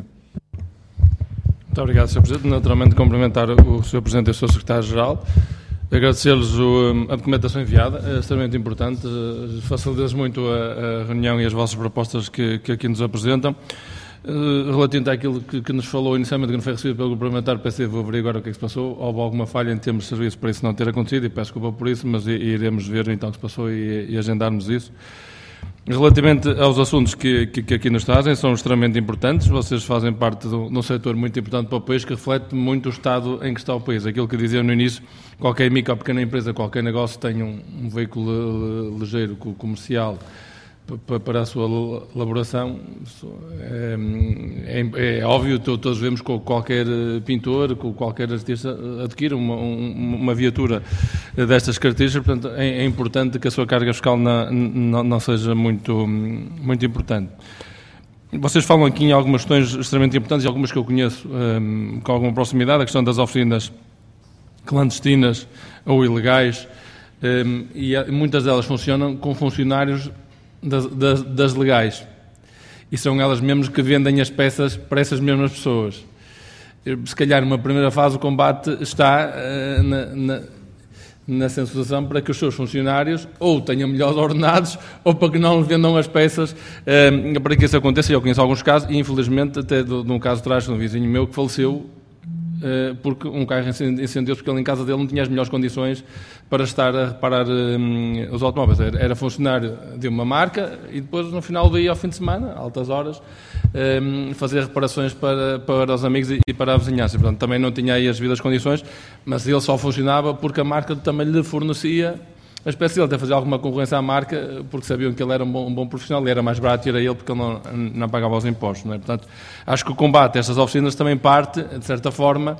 Muito obrigado, senhor Presidente. Naturalmente, cumprimentar o senhor Presidente e o senhor Secretário-Geral. Agradecer-lhes a documentação enviada, é extremamente importante. Facilita-lhes muito a, a reunião e as vossas propostas que, que aqui nos apresentam. Uh, relativamente àquilo que, que nos falou inicialmente, que não foi recebido pelo Grupo Parlamentar, P S D, vou ver agora o que é que se passou. Houve alguma falha em termos de serviço para isso não ter acontecido, e peço desculpa por isso, mas iremos ver então o que se passou e, e agendarmos isso. Relativamente aos assuntos que, que, que aqui nos trazem, são extremamente importantes. Vocês fazem parte de um, de um setor muito importante para o país, que reflete muito o estado em que está o país. Aquilo que dizia no início, qualquer micro ou pequena empresa, qualquer negócio tem um, um veículo ligeiro comercial para a sua elaboração. É, é, é óbvio, todos vemos que qualquer pintor, qualquer artista adquire uma, uma viatura destas características, portanto é, é importante que a sua carga fiscal não, não, não seja muito, muito importante. Vocês falam aqui em algumas questões extremamente importantes, e algumas que eu conheço um, com alguma proximidade, a questão das oficinas clandestinas ou ilegais, um, e muitas delas funcionam com funcionários Das, das, das legais, e são elas mesmas que vendem as peças para essas mesmas pessoas. Se calhar numa primeira fase o combate está uh, na, na, na sensibilização para que os seus funcionários ou tenham melhores ordenados ou para que não vendam as peças uh, para que isso aconteça. Eu conheço alguns casos, e infelizmente até de, de um caso atrás de um vizinho meu que faleceu uh, porque um carro incendiou-se porque ele em casa dele não tinha as melhores condições para estar a reparar um, os automóveis. Era, era funcionário de uma marca e depois no final do dia, ao fim de semana, a altas horas, um, fazer reparações para, para os amigos e, e para a vizinhança. Portanto, também não tinha aí as devidas condições, mas ele só funcionava porque a marca também lhe fornecia a espécie. Ele até fazia alguma concorrência à marca porque sabiam que ele era um bom, um bom profissional, e era mais barato ir a ele porque ele não, não pagava os impostos. Não é? Portanto, acho que o combate a estas oficinas também parte, de certa forma,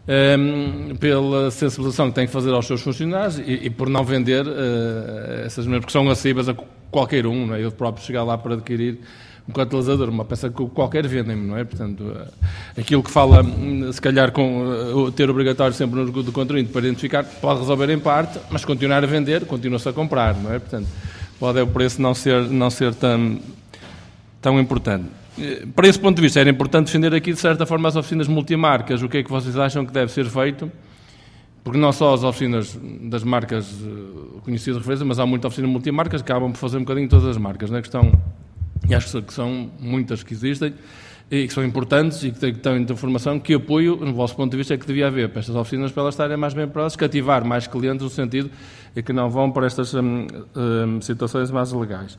Um, pela sensibilização que tem que fazer aos seus funcionários e, e por não vender uh, essas mesmas, que são acessíveis a qualquer um, não é? Eu próprio chegar lá para adquirir um catalisador, uma peça que qualquer vendem, não é? Portanto, uh, aquilo que fala, se calhar, com uh, ter obrigatório sempre no do contribuinte para identificar, pode resolver em parte, mas continuar a vender, continua-se a comprar, não é? Portanto, pode o preço não ser, não ser tão, tão importante. Para esse ponto de vista, era importante defender aqui, de certa forma, as oficinas multimarcas. O que é que vocês acham que deve ser feito? Porque não só as oficinas das marcas conhecidas de referência, mas há muitas oficinas multimarcas que acabam por fazer um bocadinho todas as marcas, né? Que estão, e acho que são muitas que existem e que são importantes e que têm, que têm muita informação. Que apoio, no vosso ponto de vista, é que devia haver para estas oficinas, para elas estarem mais bem preparadas, cativar mais clientes, no sentido de que não vão para estas hum, hum, situações mais legais.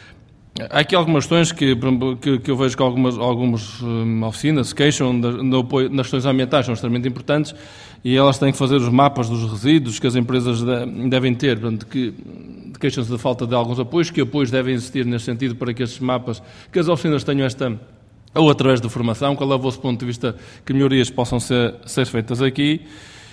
Há aqui algumas questões que, que, que eu vejo que algumas, algumas um, oficinas se queixam de, de apoio, nas questões ambientais, são extremamente importantes, e elas têm que fazer os mapas dos resíduos que as empresas de, devem ter, portanto, que queixam-se da falta de alguns apoios, que apoios devem existir nesse sentido para que estes mapas, que as oficinas tenham esta, ou através de formação, qual é o vosso ponto de vista, que melhorias possam ser, ser feitas aqui,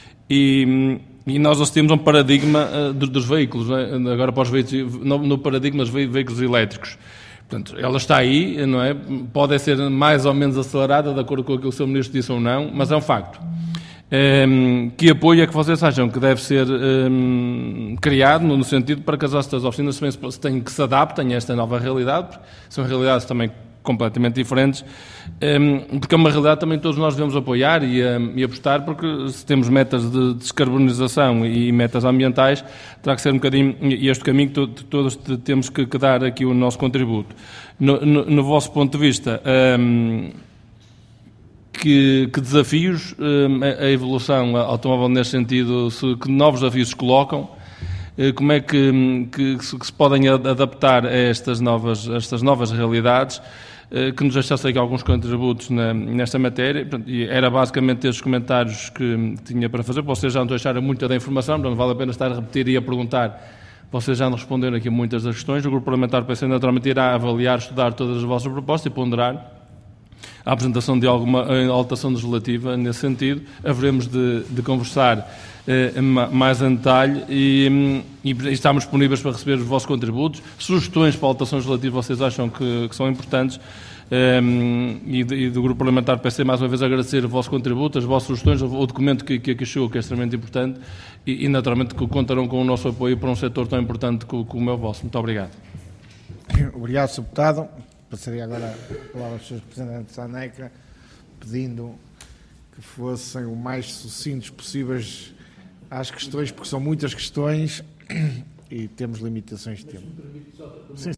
e... E nós assistimos a um paradigma uh, dos, dos veículos, não é? Agora para os veículos, no, no paradigma dos veículos elétricos. Portanto, ela está aí, não é? Pode ser mais ou menos acelerada, de acordo com aquilo que o senhor Ministro disse ou não, mas é um facto. Um, que apoio é que vocês acham que deve ser um, criado, no sentido para que as estas oficinas se, tenham, que se adaptem a esta nova realidade, porque são realidades também completamente diferentes, um, porque é uma realidade também todos nós devemos apoiar e, um, e apostar, porque se temos metas de descarbonização e metas ambientais, terá que ser um bocadinho este caminho que todos temos que, que dar aqui o nosso contributo. No, no, no vosso ponto de vista, um, Que, que desafios a, a evolução automóvel neste sentido, se, que novos desafios se colocam, como é que, que, que se podem adaptar a estas novas, a estas novas realidades, que nos deixasse aqui alguns contributos na, nesta matéria. E era basicamente estes comentários que tinha para fazer. Vocês já nos deixaram muita da informação, não vale a pena estar a repetir e a perguntar. Vocês já nos responderam aqui muitas das questões. O Grupo Parlamentar do P S D naturalmente irá avaliar, estudar todas as vossas propostas e ponderar a apresentação de alguma alteração legislativa nesse sentido. Haveremos de, de conversar eh, mais em detalhe e, e estamos disponíveis para receber os vossos contributos, sugestões para alterações legislativas vocês acham que, que são importantes, eh, e, e do Grupo Parlamentar do P S D mais uma vez agradecer o vosso contributo, as vossas sugestões, o documento que, que aqui chegou, que é extremamente importante, e, e naturalmente que contarão com o nosso apoio para um setor tão importante como, como é o vosso. Muito obrigado. Obrigado, senhor Deputado. Passaria agora a palavra aos senhores representantes da ANECRA, pedindo que fossem o mais sucintos possíveis às questões, porque são muitas questões e temos limitações de tempo. Sim.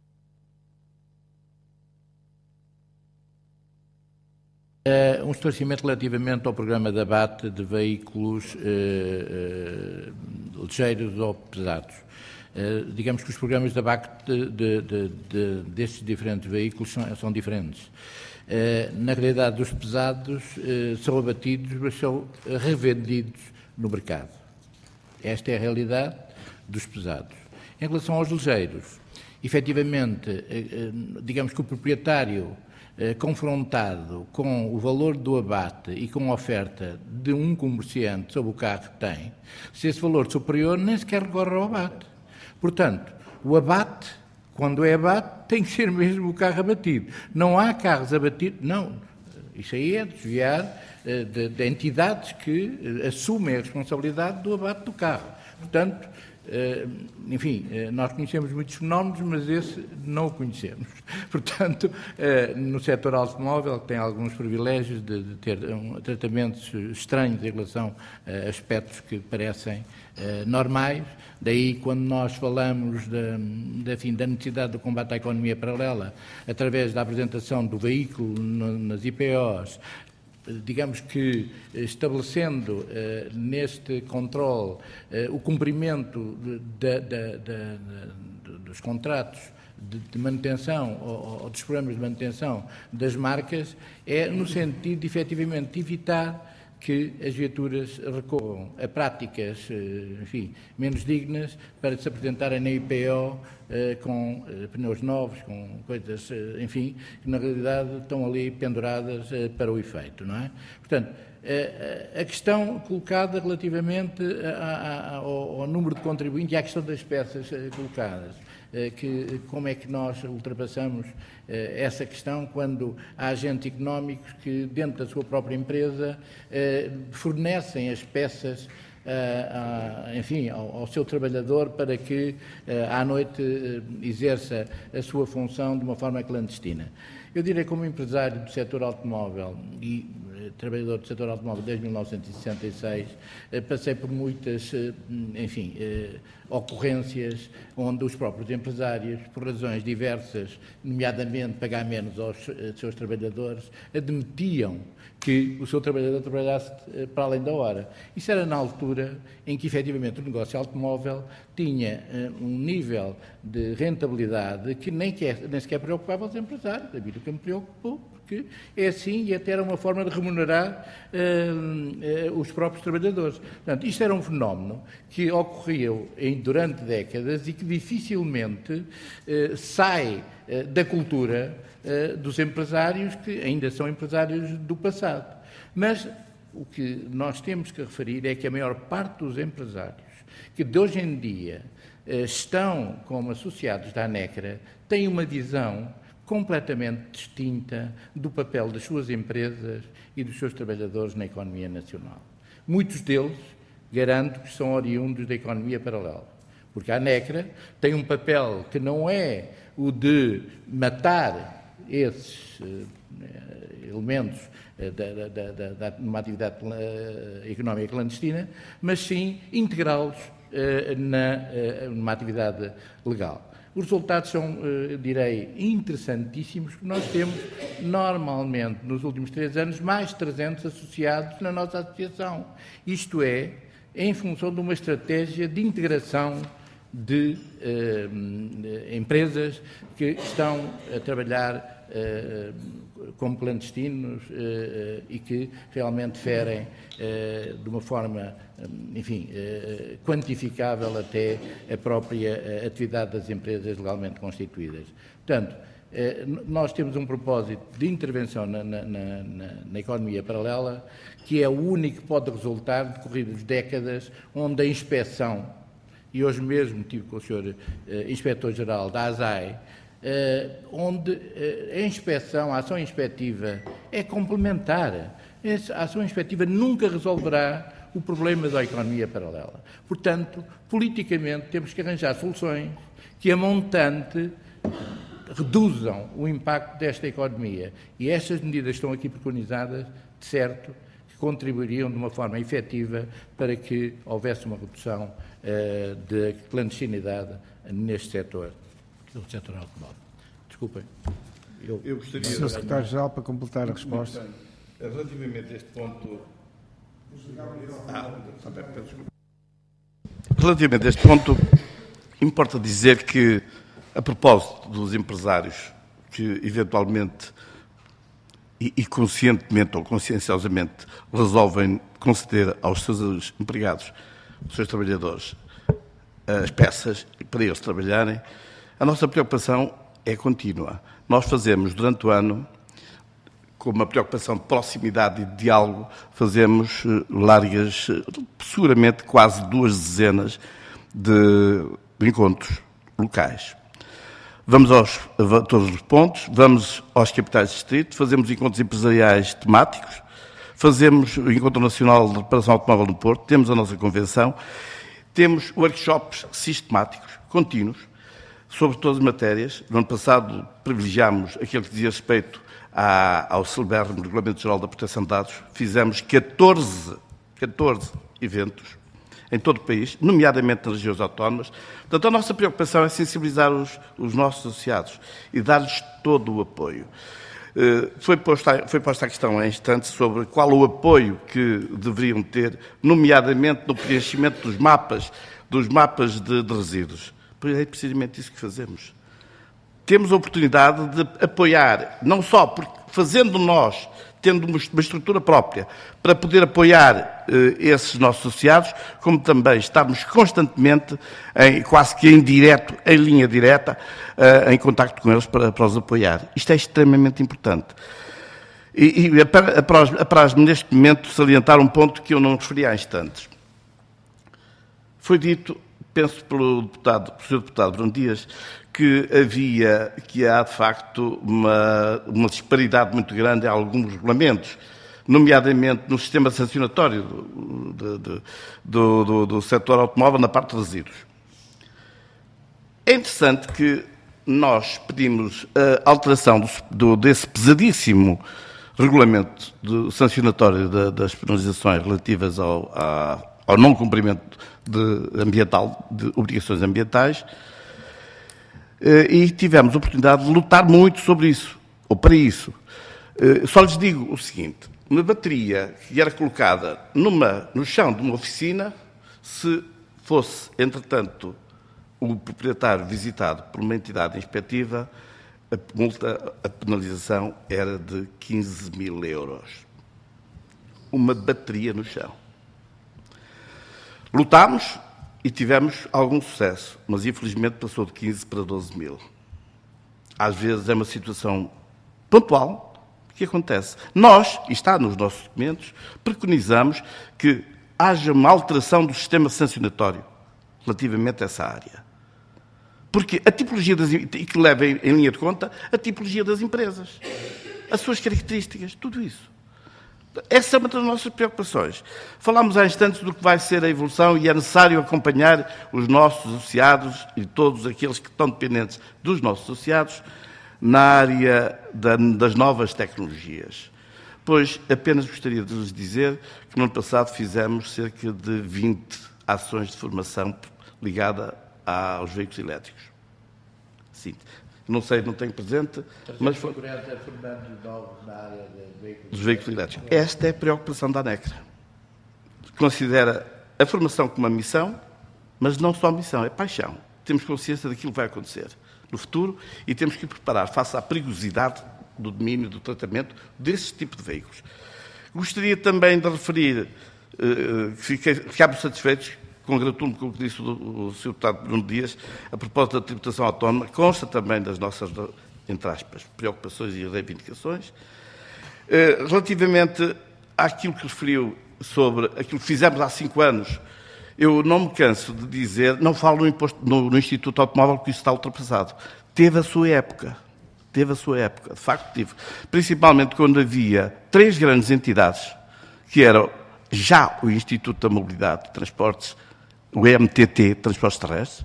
Uh, um esclarecimento relativamente ao programa de abate de veículos uh, uh, ligeiros ou pesados. Uh, digamos que os programas de abate de, de, de, de, destes diferentes veículos são, são diferentes. Uh, na realidade, os pesados uh, são abatidos, mas são revendidos no mercado. Esta é a realidade dos pesados. Em relação aos ligeiros, efetivamente, uh, uh, digamos que o proprietário, uh, confrontado com o valor do abate e com a oferta de um comerciante sobre o carro que tem, se esse valor superior, nem sequer recorre ao abate. Portanto, o abate, quando é abate, tem que ser mesmo o carro abatido. Não há carros abatidos, não. Isso aí é desviar uh, de, de entidades que uh, assumem a responsabilidade do abate do carro. Portanto, uh, enfim, uh, nós conhecemos muitos fenómenos, mas esse não o conhecemos. Portanto, uh, no setor automóvel, que tem alguns privilégios de, de ter um, tratamentos estranhos em relação a aspectos que parecem uh, normais. Daí, quando nós falamos da, da, enfim, da necessidade do combate à economia paralela, através da apresentação do veículo no, nas I P Os, digamos que estabelecendo uh, neste controle uh, o cumprimento de, de, de, de, dos contratos de, de manutenção ou, ou dos programas de manutenção das marcas, é no sentido de, efetivamente, evitar que as viaturas recorram a práticas, enfim, menos dignas para se apresentarem na I P O eh, com eh, pneus novos, com coisas, eh, enfim, que na realidade estão ali penduradas eh, para o efeito, não é? Portanto, eh, a questão colocada relativamente a, a, ao, ao número de contribuintes e à questão das peças eh, colocadas, que, como é que nós ultrapassamos eh, essa questão quando há agentes económicos que, dentro da sua própria empresa, eh, fornecem as peças, eh, a, enfim, ao, ao seu trabalhador para que, eh, à noite, eh, exerça a sua função de uma forma clandestina. Eu direi, como empresário do setor automóvel e eh, trabalhador do setor automóvel desde mil novecentos e sessenta e seis, eh, passei por muitas, eh, enfim, eh, ocorrências onde os próprios empresários, por razões diversas, nomeadamente pagar menos aos eh, seus trabalhadores, admitiam que o seu trabalhador trabalhasse eh, para além da hora. Isso era na altura em que, efetivamente, o negócio automóvel tinha eh, um nível de rentabilidade que nem, quer, nem sequer preocupava os empresários. A mim nunca me preocupou, porque é assim e até era uma forma de remunerar eh, eh, os próprios trabalhadores. Portanto, isto era um fenómeno que ocorria em, durante décadas e que dificilmente eh, sai eh, da cultura eh, dos empresários, que ainda são empresários do passado. Mas o que nós temos que referir é que a maior parte dos empresários que de hoje em dia eh, estão como associados da ANECRA têm uma visão completamente distinta do papel das suas empresas e dos seus trabalhadores na economia nacional. Muitos deles, garanto, que são oriundos da economia paralela, porque a NECRA tem um papel que não é o de matar esses uh, elementos uh, da, da, da, da, numa atividade uh, económica clandestina, mas sim integrá-los uh, na, uh, numa atividade legal. Os resultados são, uh, direi, interessantíssimos, porque nós temos, normalmente, nos últimos três anos, mais de trezentos associados na nossa associação. Isto é, em função de uma estratégia de integração de uh, empresas que estão a trabalhar uh, como clandestinos uh, e que realmente ferem uh, de uma forma, enfim, uh, quantificável até a própria uh, atividade das empresas legalmente constituídas. Portanto, uh, nós temos um propósito de intervenção na, na, na, na economia paralela que é o único que pode resultar de decorridas décadas onde a inspeção, e hoje mesmo estive com o senhor uh, Inspetor-Geral da A S A I, uh, onde uh, a inspeção, a ação inspectiva é complementar. A ação inspectiva nunca resolverá o problema da economia paralela. Portanto, politicamente temos que arranjar soluções que a montante reduzam o impacto desta economia. E estas medidas estão aqui preconizadas, de certo, que contribuiriam de uma forma efetiva para que houvesse uma redução Uh, de clandestinidade neste setor, no setor automóvel. Desculpem. Eu, eu gostaria... senhor Secretário-Geral, para completar a resposta. Relativamente a este ponto... Ah, Relativamente a este ponto, importa dizer que, a propósito dos empresários que, eventualmente, e, e conscientemente ou conscienciosamente, resolvem conceder aos seus empregados, os seus trabalhadores, as peças para eles trabalharem, a nossa preocupação é contínua. Nós fazemos, durante o ano, com uma preocupação de proximidade e de diálogo, fazemos largas, seguramente quase duas dezenas de encontros locais. Vamos aos, a todos os pontos, vamos aos capitais de distrito, fazemos encontros empresariais temáticos, fazemos o Encontro Nacional de Reparação Automóvel no Porto, temos a nossa convenção, temos workshops sistemáticos, contínuos, sobre todas as matérias. No ano passado privilegiámos aquele que dizia respeito à, ao celebérrimo Regulamento Geral da Proteção de Dados. Fizemos catorze, catorze eventos em todo o país, nomeadamente nas regiões autónomas. Portanto, a nossa preocupação é sensibilizar os, os nossos associados e dar-lhes todo o apoio. Foi posta, foi posta a questão em instantes sobre qual o apoio que deveriam ter, nomeadamente no preenchimento dos mapas, dos mapas de, de resíduos. Pois é precisamente isso que fazemos. Temos a oportunidade de apoiar, não só porque fazendo nós, tendo uma estrutura própria, para poder apoiar eh, esses nossos associados, como também estamos constantemente, em, quase que em direto, em linha direta, eh, em contacto com eles para, para os apoiar. Isto é extremamente importante. E, e apraz-me neste momento salientar um ponto que eu não referi há instantes. Foi dito, penso pelo deputado, pelo senhor deputado Bruno Dias, que havia, que há de facto uma, uma disparidade muito grande em alguns regulamentos, nomeadamente no sistema sancionatório do, de, de, do, do, do setor automóvel na parte de resíduos. É interessante que nós pedimos a alteração do, do, desse pesadíssimo regulamento de, sancionatório de, das penalizações relativas ao, a, ao não cumprimento de, ambiental, de obrigações ambientais, e tivemos a oportunidade de lutar muito sobre isso, ou para isso. Só lhes digo o seguinte, uma bateria que era colocada numa, no chão de uma oficina, se fosse, entretanto, o proprietário visitado por uma entidade inspectiva, a multa, a penalização era de quinze mil euros. Uma bateria no chão. Lutámos e tivemos algum sucesso, mas infelizmente passou de quinze para doze mil. Às vezes é uma situação pontual que acontece. Nós, e está nos nossos documentos, preconizamos que haja uma alteração do sistema sancionatório relativamente a essa área. Porque a tipologia das, e que leva em, em linha de conta a tipologia das empresas, as suas características, tudo isso. Essa é uma das nossas preocupações. Falámos há instantes do que vai ser a evolução e é necessário acompanhar os nossos associados e todos aqueles que estão dependentes dos nossos associados na área da, das novas tecnologias. Pois apenas gostaria de lhes dizer que no ano passado fizemos cerca de vinte ações de formação ligada aos veículos elétricos. Sim. Não sei, não tenho presente, mas foi dos veículos elétricos. Esta é a preocupação da ANECRA. Considera a formação como uma missão, mas não só missão, é paixão. Temos consciência daquilo que vai acontecer no futuro e temos que preparar face à perigosidade do domínio, do tratamento desse tipo de veículos. Gostaria também de referir uh, que fiquei, ficámos satisfeitos, congratulo-me com o que disse o, o senhor Deputado Bruno Dias, a propósito da tributação autónoma, consta também das nossas, entre aspas, preocupações e reivindicações. Uh, relativamente àquilo que referiu sobre aquilo que fizemos há cinco anos, eu não me canso de dizer, não falo no, imposto, no, no Instituto Automóvel porque isso está ultrapassado. Teve a sua época. Teve a sua época, de facto teve. Principalmente quando havia três grandes entidades, que eram já o Instituto da Mobilidade de Transportes, o I M T T, Transportes Terrestres,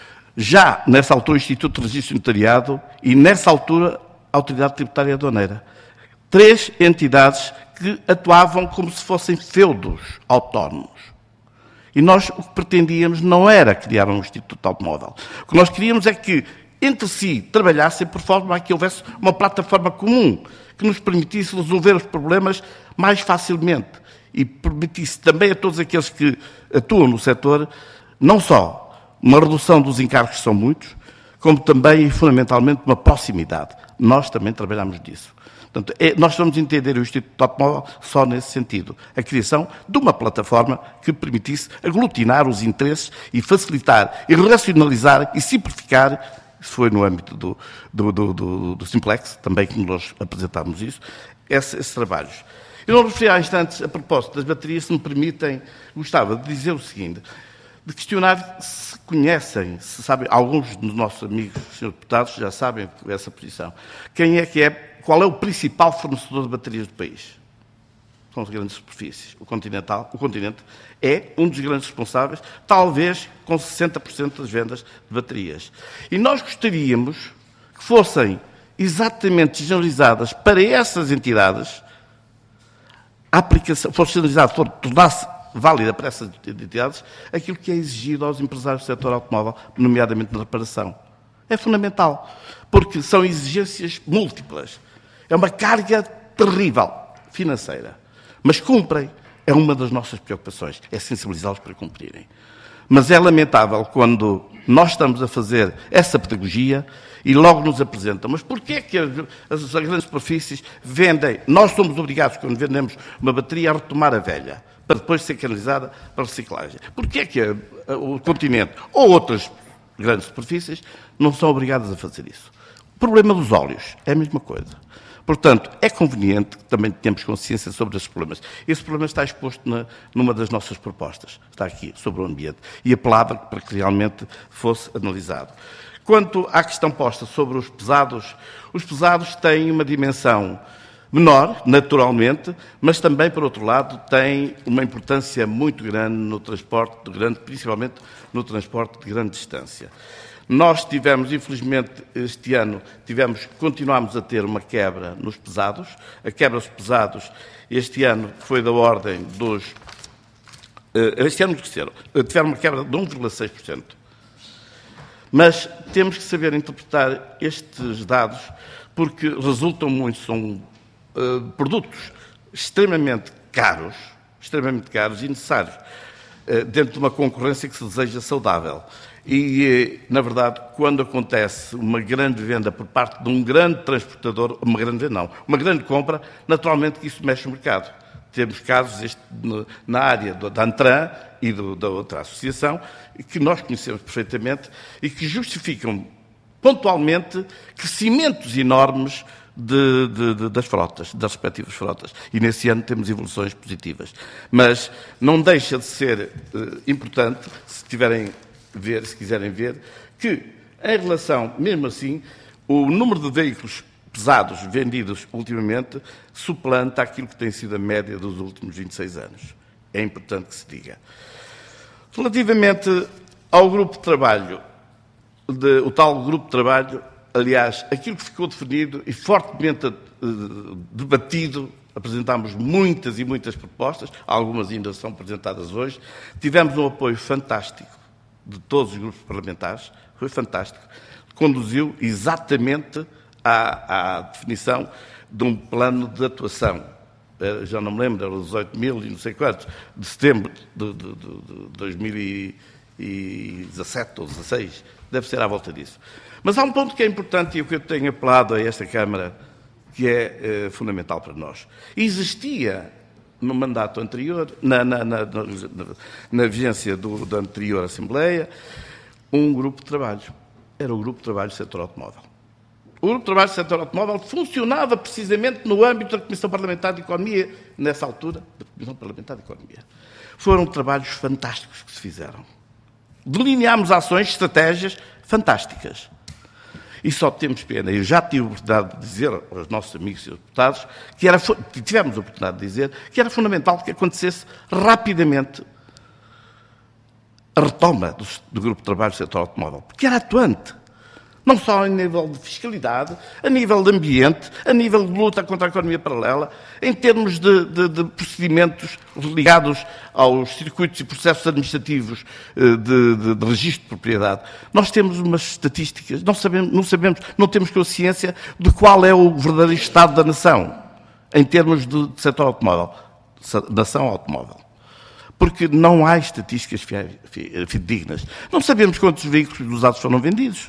já nessa altura o Instituto de Registro Notariado e nessa altura a Autoridade Tributária Aduaneira. Três entidades que atuavam como se fossem feudos autónomos. E nós o que pretendíamos não era criar um Instituto Automóvel. O que nós queríamos é que entre si trabalhassem por forma a que houvesse uma plataforma comum que nos permitisse resolver os problemas mais facilmente e permitisse também a todos aqueles que atuam no setor, não só uma redução dos encargos, que são muitos, como também e fundamentalmente uma proximidade. Nós também trabalhamos disso. Portanto, é, nós vamos entender o Instituto Automóvel só nesse sentido. A criação de uma plataforma que permitisse aglutinar os interesses e facilitar e racionalizar e simplificar. Isso foi no âmbito do, do, do, do, do Simplex, também que nós apresentámos isso, esses, esses trabalhos. Eu não referi há instantes, a propósito das baterias, se me permitem, gostava de dizer o seguinte, de questionar se conhecem, se sabem, alguns dos nossos amigos, senhores deputados, já sabem essa posição. Quem é que é, qual é o principal fornecedor de baterias do país? São as grandes superfícies. O continental, o continente é um dos grandes responsáveis, talvez com sessenta por cento das vendas de baterias. E nós gostaríamos que fossem exatamente generalizadas para essas entidades, a aplicação, fosse generalizada, for, tornasse válida para essas entidades, aquilo que é exigido aos empresários do setor automóvel, nomeadamente na reparação. É fundamental, porque são exigências múltiplas. É uma carga terrível financeira. Mas cumprem, é uma das nossas preocupações, é sensibilizá-los para cumprirem. Mas é lamentável quando nós estamos a fazer essa pedagogia e logo nos apresentam. Mas porquê que as, as, as grandes superfícies vendem? Nós somos obrigados, quando vendemos uma bateria, a retomar a velha, para depois ser canalizada para a reciclagem. Porquê que a, a, o continente ou outras grandes superfícies não são obrigadas a fazer isso? O problema dos óleos é a mesma coisa. Portanto, é conveniente que também tenhamos consciência sobre esses problemas. Esse problema está exposto na, numa das nossas propostas, está aqui, sobre o ambiente, e apelava para que realmente fosse analisado. Quanto à questão posta sobre os pesados, os pesados têm uma dimensão menor, naturalmente, mas também, por outro lado, têm uma importância muito grande no transporte, de grande, principalmente no transporte de grande distância. Nós tivemos, infelizmente, este ano, tivemos, continuamos a ter uma quebra nos pesados. A quebra dos pesados este ano foi da ordem dos... Este ano cresceram. Tiveram uma quebra de um vírgula seis por cento. Mas temos que saber interpretar estes dados porque resultam muito, são uh, produtos extremamente caros, extremamente caros e necessários, uh, dentro de uma concorrência que se deseja saudável. E, na verdade, quando acontece uma grande venda por parte de um grande transportador, uma grande venda não, uma grande compra, naturalmente que isso mexe no mercado. Temos casos este, na área da Antran e do, da outra associação, que nós conhecemos perfeitamente e que justificam pontualmente crescimentos enormes de, de, de, das frotas, das respectivas frotas. E nesse ano temos evoluções positivas. Mas não deixa de ser uh, importante, se tiverem ver, se quiserem ver, que Em relação, mesmo assim, o número de veículos pesados vendidos ultimamente suplanta aquilo que tem sido a média dos últimos vinte e seis anos. É importante que se diga. Relativamente ao grupo de trabalho, de, o tal grupo de trabalho, aliás, aquilo que ficou definido e fortemente uh, debatido, apresentámos muitas e muitas propostas, algumas ainda são apresentadas hoje, tivemos um apoio fantástico de todos os grupos parlamentares, foi fantástico, conduziu exatamente à, à definição de um plano de atuação. Já não me lembro, eram dezoito mil e não sei quantos, de setembro de, de, de, de dois mil e dezassete ou dezasseis, deve ser à volta disso. Mas há um ponto que é importante e o que eu tenho apelado a esta Câmara, que é eh, fundamental para nós. Existia no mandato anterior, na, na, na, na, na vigência do, da anterior Assembleia, um grupo de trabalho. Era o Grupo de Trabalho do Setor Automóvel. O Grupo de Trabalho do Setor Automóvel funcionava precisamente no âmbito da Comissão Parlamentar de Economia, nessa altura, da Comissão Parlamentar de Economia. Foram trabalhos fantásticos que se fizeram. Delineámos ações, estratégias fantásticas. E só temos pena, eu já tive a oportunidade de dizer aos nossos amigos e deputados, que era, tivemos a oportunidade de dizer, que era fundamental que acontecesse rapidamente a retoma do, do Grupo de Trabalho do Setor Automóvel, porque era atuante. Não só a nível de fiscalidade, a nível de ambiente, a nível de luta contra a economia paralela, em termos de, de, de procedimentos ligados aos circuitos e processos administrativos de, de, de registro de propriedade. Nós temos umas estatísticas, não sabemos, não sabemos, não temos consciência de qual é o verdadeiro estado da nação, em termos de, de setor automóvel, nação automóvel. Porque não há estatísticas fidedignas. Não sabemos quantos veículos usados foram vendidos.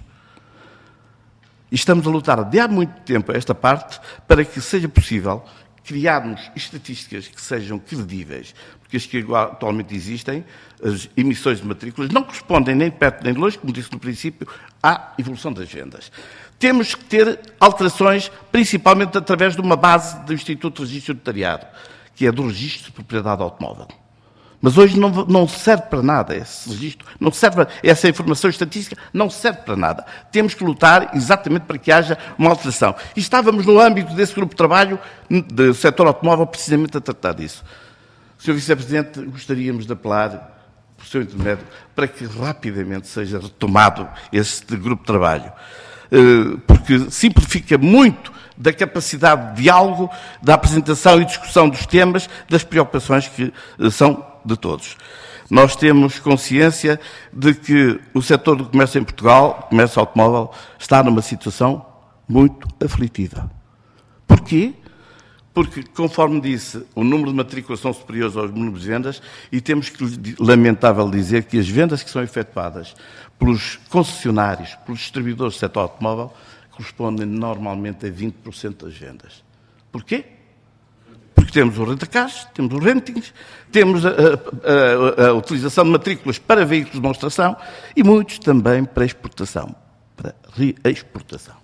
E estamos a lutar de há muito tempo a esta parte para que seja possível criarmos estatísticas que sejam credíveis, porque as que atualmente existem, as emissões de matrículas, não correspondem nem de perto nem de longe, como disse no princípio, à evolução das vendas. Temos que ter alterações, principalmente através de uma base do Instituto de Registro Notariado, que é do Registro de Propriedade Automóvel. Mas hoje não, não serve para nada esse registro, não serve, essa informação estatística não serve para nada. Temos que lutar exatamente para que haja uma alteração. E estávamos no âmbito desse grupo de trabalho do setor automóvel precisamente a tratar disso. senhor Vice-Presidente, gostaríamos de apelar, por seu intermédio, para que rapidamente seja retomado este grupo de trabalho, porque simplifica muito da capacidade de diálogo, da apresentação e discussão dos temas, das preocupações que são de todos. Nós temos consciência de que o setor do comércio em Portugal, o comércio automóvel, está numa situação muito aflitiva. Porquê? Porque, conforme disse, o número de matrículas são superiores aos números de vendas e temos que, lamentável dizer, que as vendas que são efetuadas pelos concessionários, pelos distribuidores do setor automóvel, correspondem normalmente a vinte por cento das vendas. Porquê? Porque temos o rentacars, temos os rentings, temos a, a, a, a utilização de matrículas para veículos de demonstração e muitos também para exportação, para reexportação.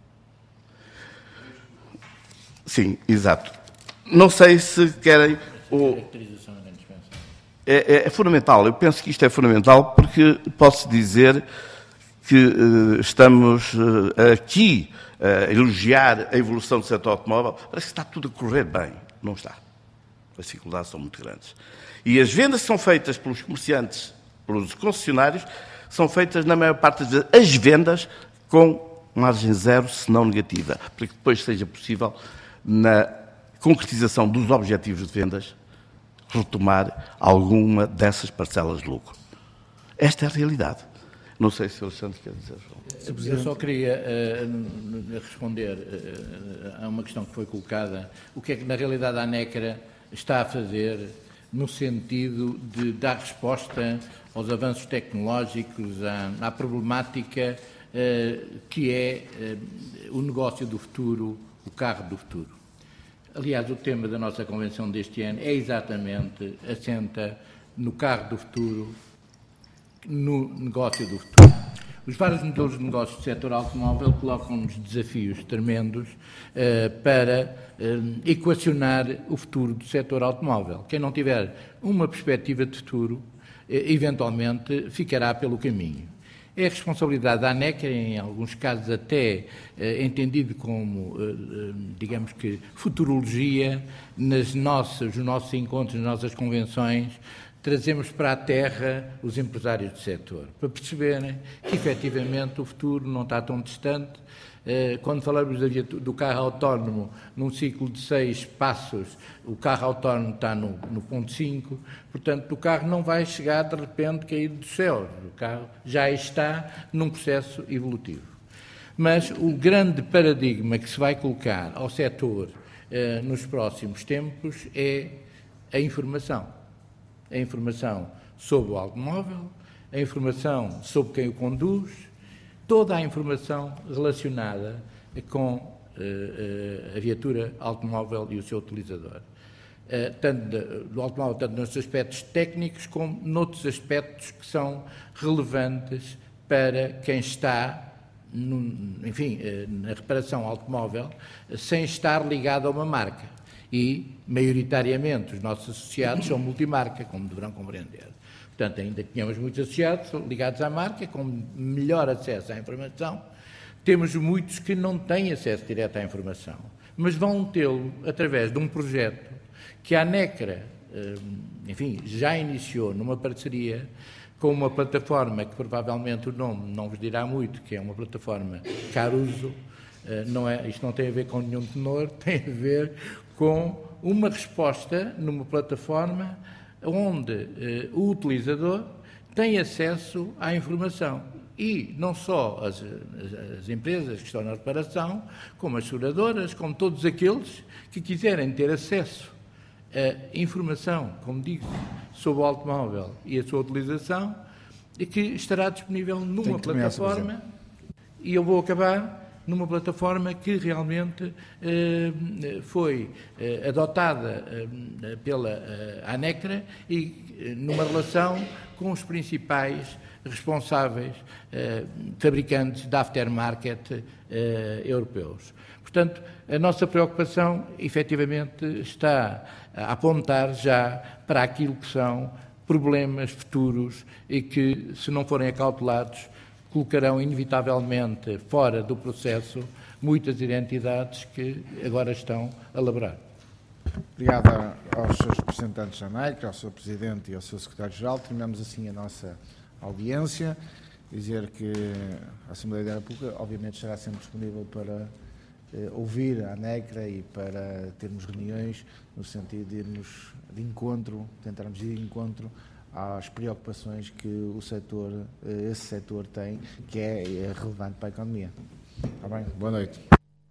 Sim, exato. Não sei se querem... O... É, é fundamental, eu penso que isto é fundamental porque posso dizer que uh, estamos uh, aqui uh, a elogiar a evolução do setor automóvel, parece que está tudo a correr bem. Não está. As dificuldades são muito grandes. E as vendas que são feitas pelos comerciantes, pelos concessionários, são feitas, na maior parte das vezes, as vendas com margem zero, se não negativa, para que depois seja possível, na concretização dos objetivos de vendas, retomar alguma dessas parcelas de lucro. Esta é a realidade. Não sei se o Alexandre quer dizer, João. Eu só queria uh, responder uh, a uma questão que foi colocada. O que é que, na realidade, a ANECRA está a fazer no sentido de dar resposta aos avanços tecnológicos, à, à problemática uh, que é uh, o negócio do futuro, o carro do futuro. Aliás, o tema da nossa convenção deste ano é exatamente, assenta no carro do futuro, no negócio do futuro. Os vários modelos de negócio do setor automóvel colocam-nos desafios tremendos uh, para uh, equacionar o futuro do setor automóvel. Quem não tiver uma perspectiva de futuro, uh, eventualmente ficará pelo caminho. é a responsabilidade da ANECRA, em alguns casos até eh, entendido como, eh, digamos que, futurologia, nas nossas, nos nossos encontros, nas nossas convenções, trazemos para a terra os empresários do setor, para perceberem que, efetivamente, o futuro não está tão distante. Quando falamos do carro autónomo, num ciclo de seis passos, o carro autónomo está no, no ponto cinco, portanto, o carro não vai chegar, de repente, cair do céu. O carro já está num processo evolutivo. Mas o grande paradigma que se vai colocar ao setor eh, nos próximos tempos é a informação. A informação sobre o automóvel, a informação sobre quem o conduz, toda a informação relacionada com uh, uh, a viatura automóvel e o seu utilizador. Uh, tanto de, do automóvel, tanto nos aspectos técnicos como noutros aspectos que são relevantes para quem está, num, enfim, uh, na reparação automóvel, uh, sem estar ligado a uma marca. E, maioritariamente, os nossos associados são multimarca, como deverão compreender. Portanto, ainda tínhamos muitos associados ligados à marca, com melhor acesso à informação. Temos muitos que não têm acesso direto à informação, mas vão tê-lo através de um projeto que a ANECRA, enfim, já iniciou numa parceria com uma plataforma que provavelmente o nome não vos dirá muito, que é uma plataforma Caruso. Não é, isto não tem a ver com nenhum tenor, tem a ver com uma resposta numa plataforma onde eh, o utilizador tem acesso à informação. E não só as, as, as empresas que estão na reparação, como as seguradoras, como todos aqueles que quiserem ter acesso a informação, como digo, sobre o automóvel e a sua utilização, e que estará disponível numa plataforma, e eu vou acabar, numa plataforma que realmente eh, foi eh, adotada eh, pela eh, ANECRA e eh, numa relação com os principais responsáveis eh, fabricantes de aftermarket eh, europeus. Portanto, a nossa preocupação, efetivamente, está a apontar já para aquilo que são problemas futuros e que, se não forem acautelados, colocarão inevitavelmente fora do processo muitas identidades que agora estão a labrar. Obrigado aos seus representantes da ANECRA, ao seu Presidente e ao seu Secretário-Geral. Terminamos assim a nossa audiência. Dizer que a Assembleia da República, obviamente, estará sempre disponível para eh, ouvir a ANECRA e para termos reuniões no sentido de irmos de encontro, tentarmos ir de encontro às preocupações que o setor, esse setor tem, que é relevante para a economia. Está bem? Boa noite.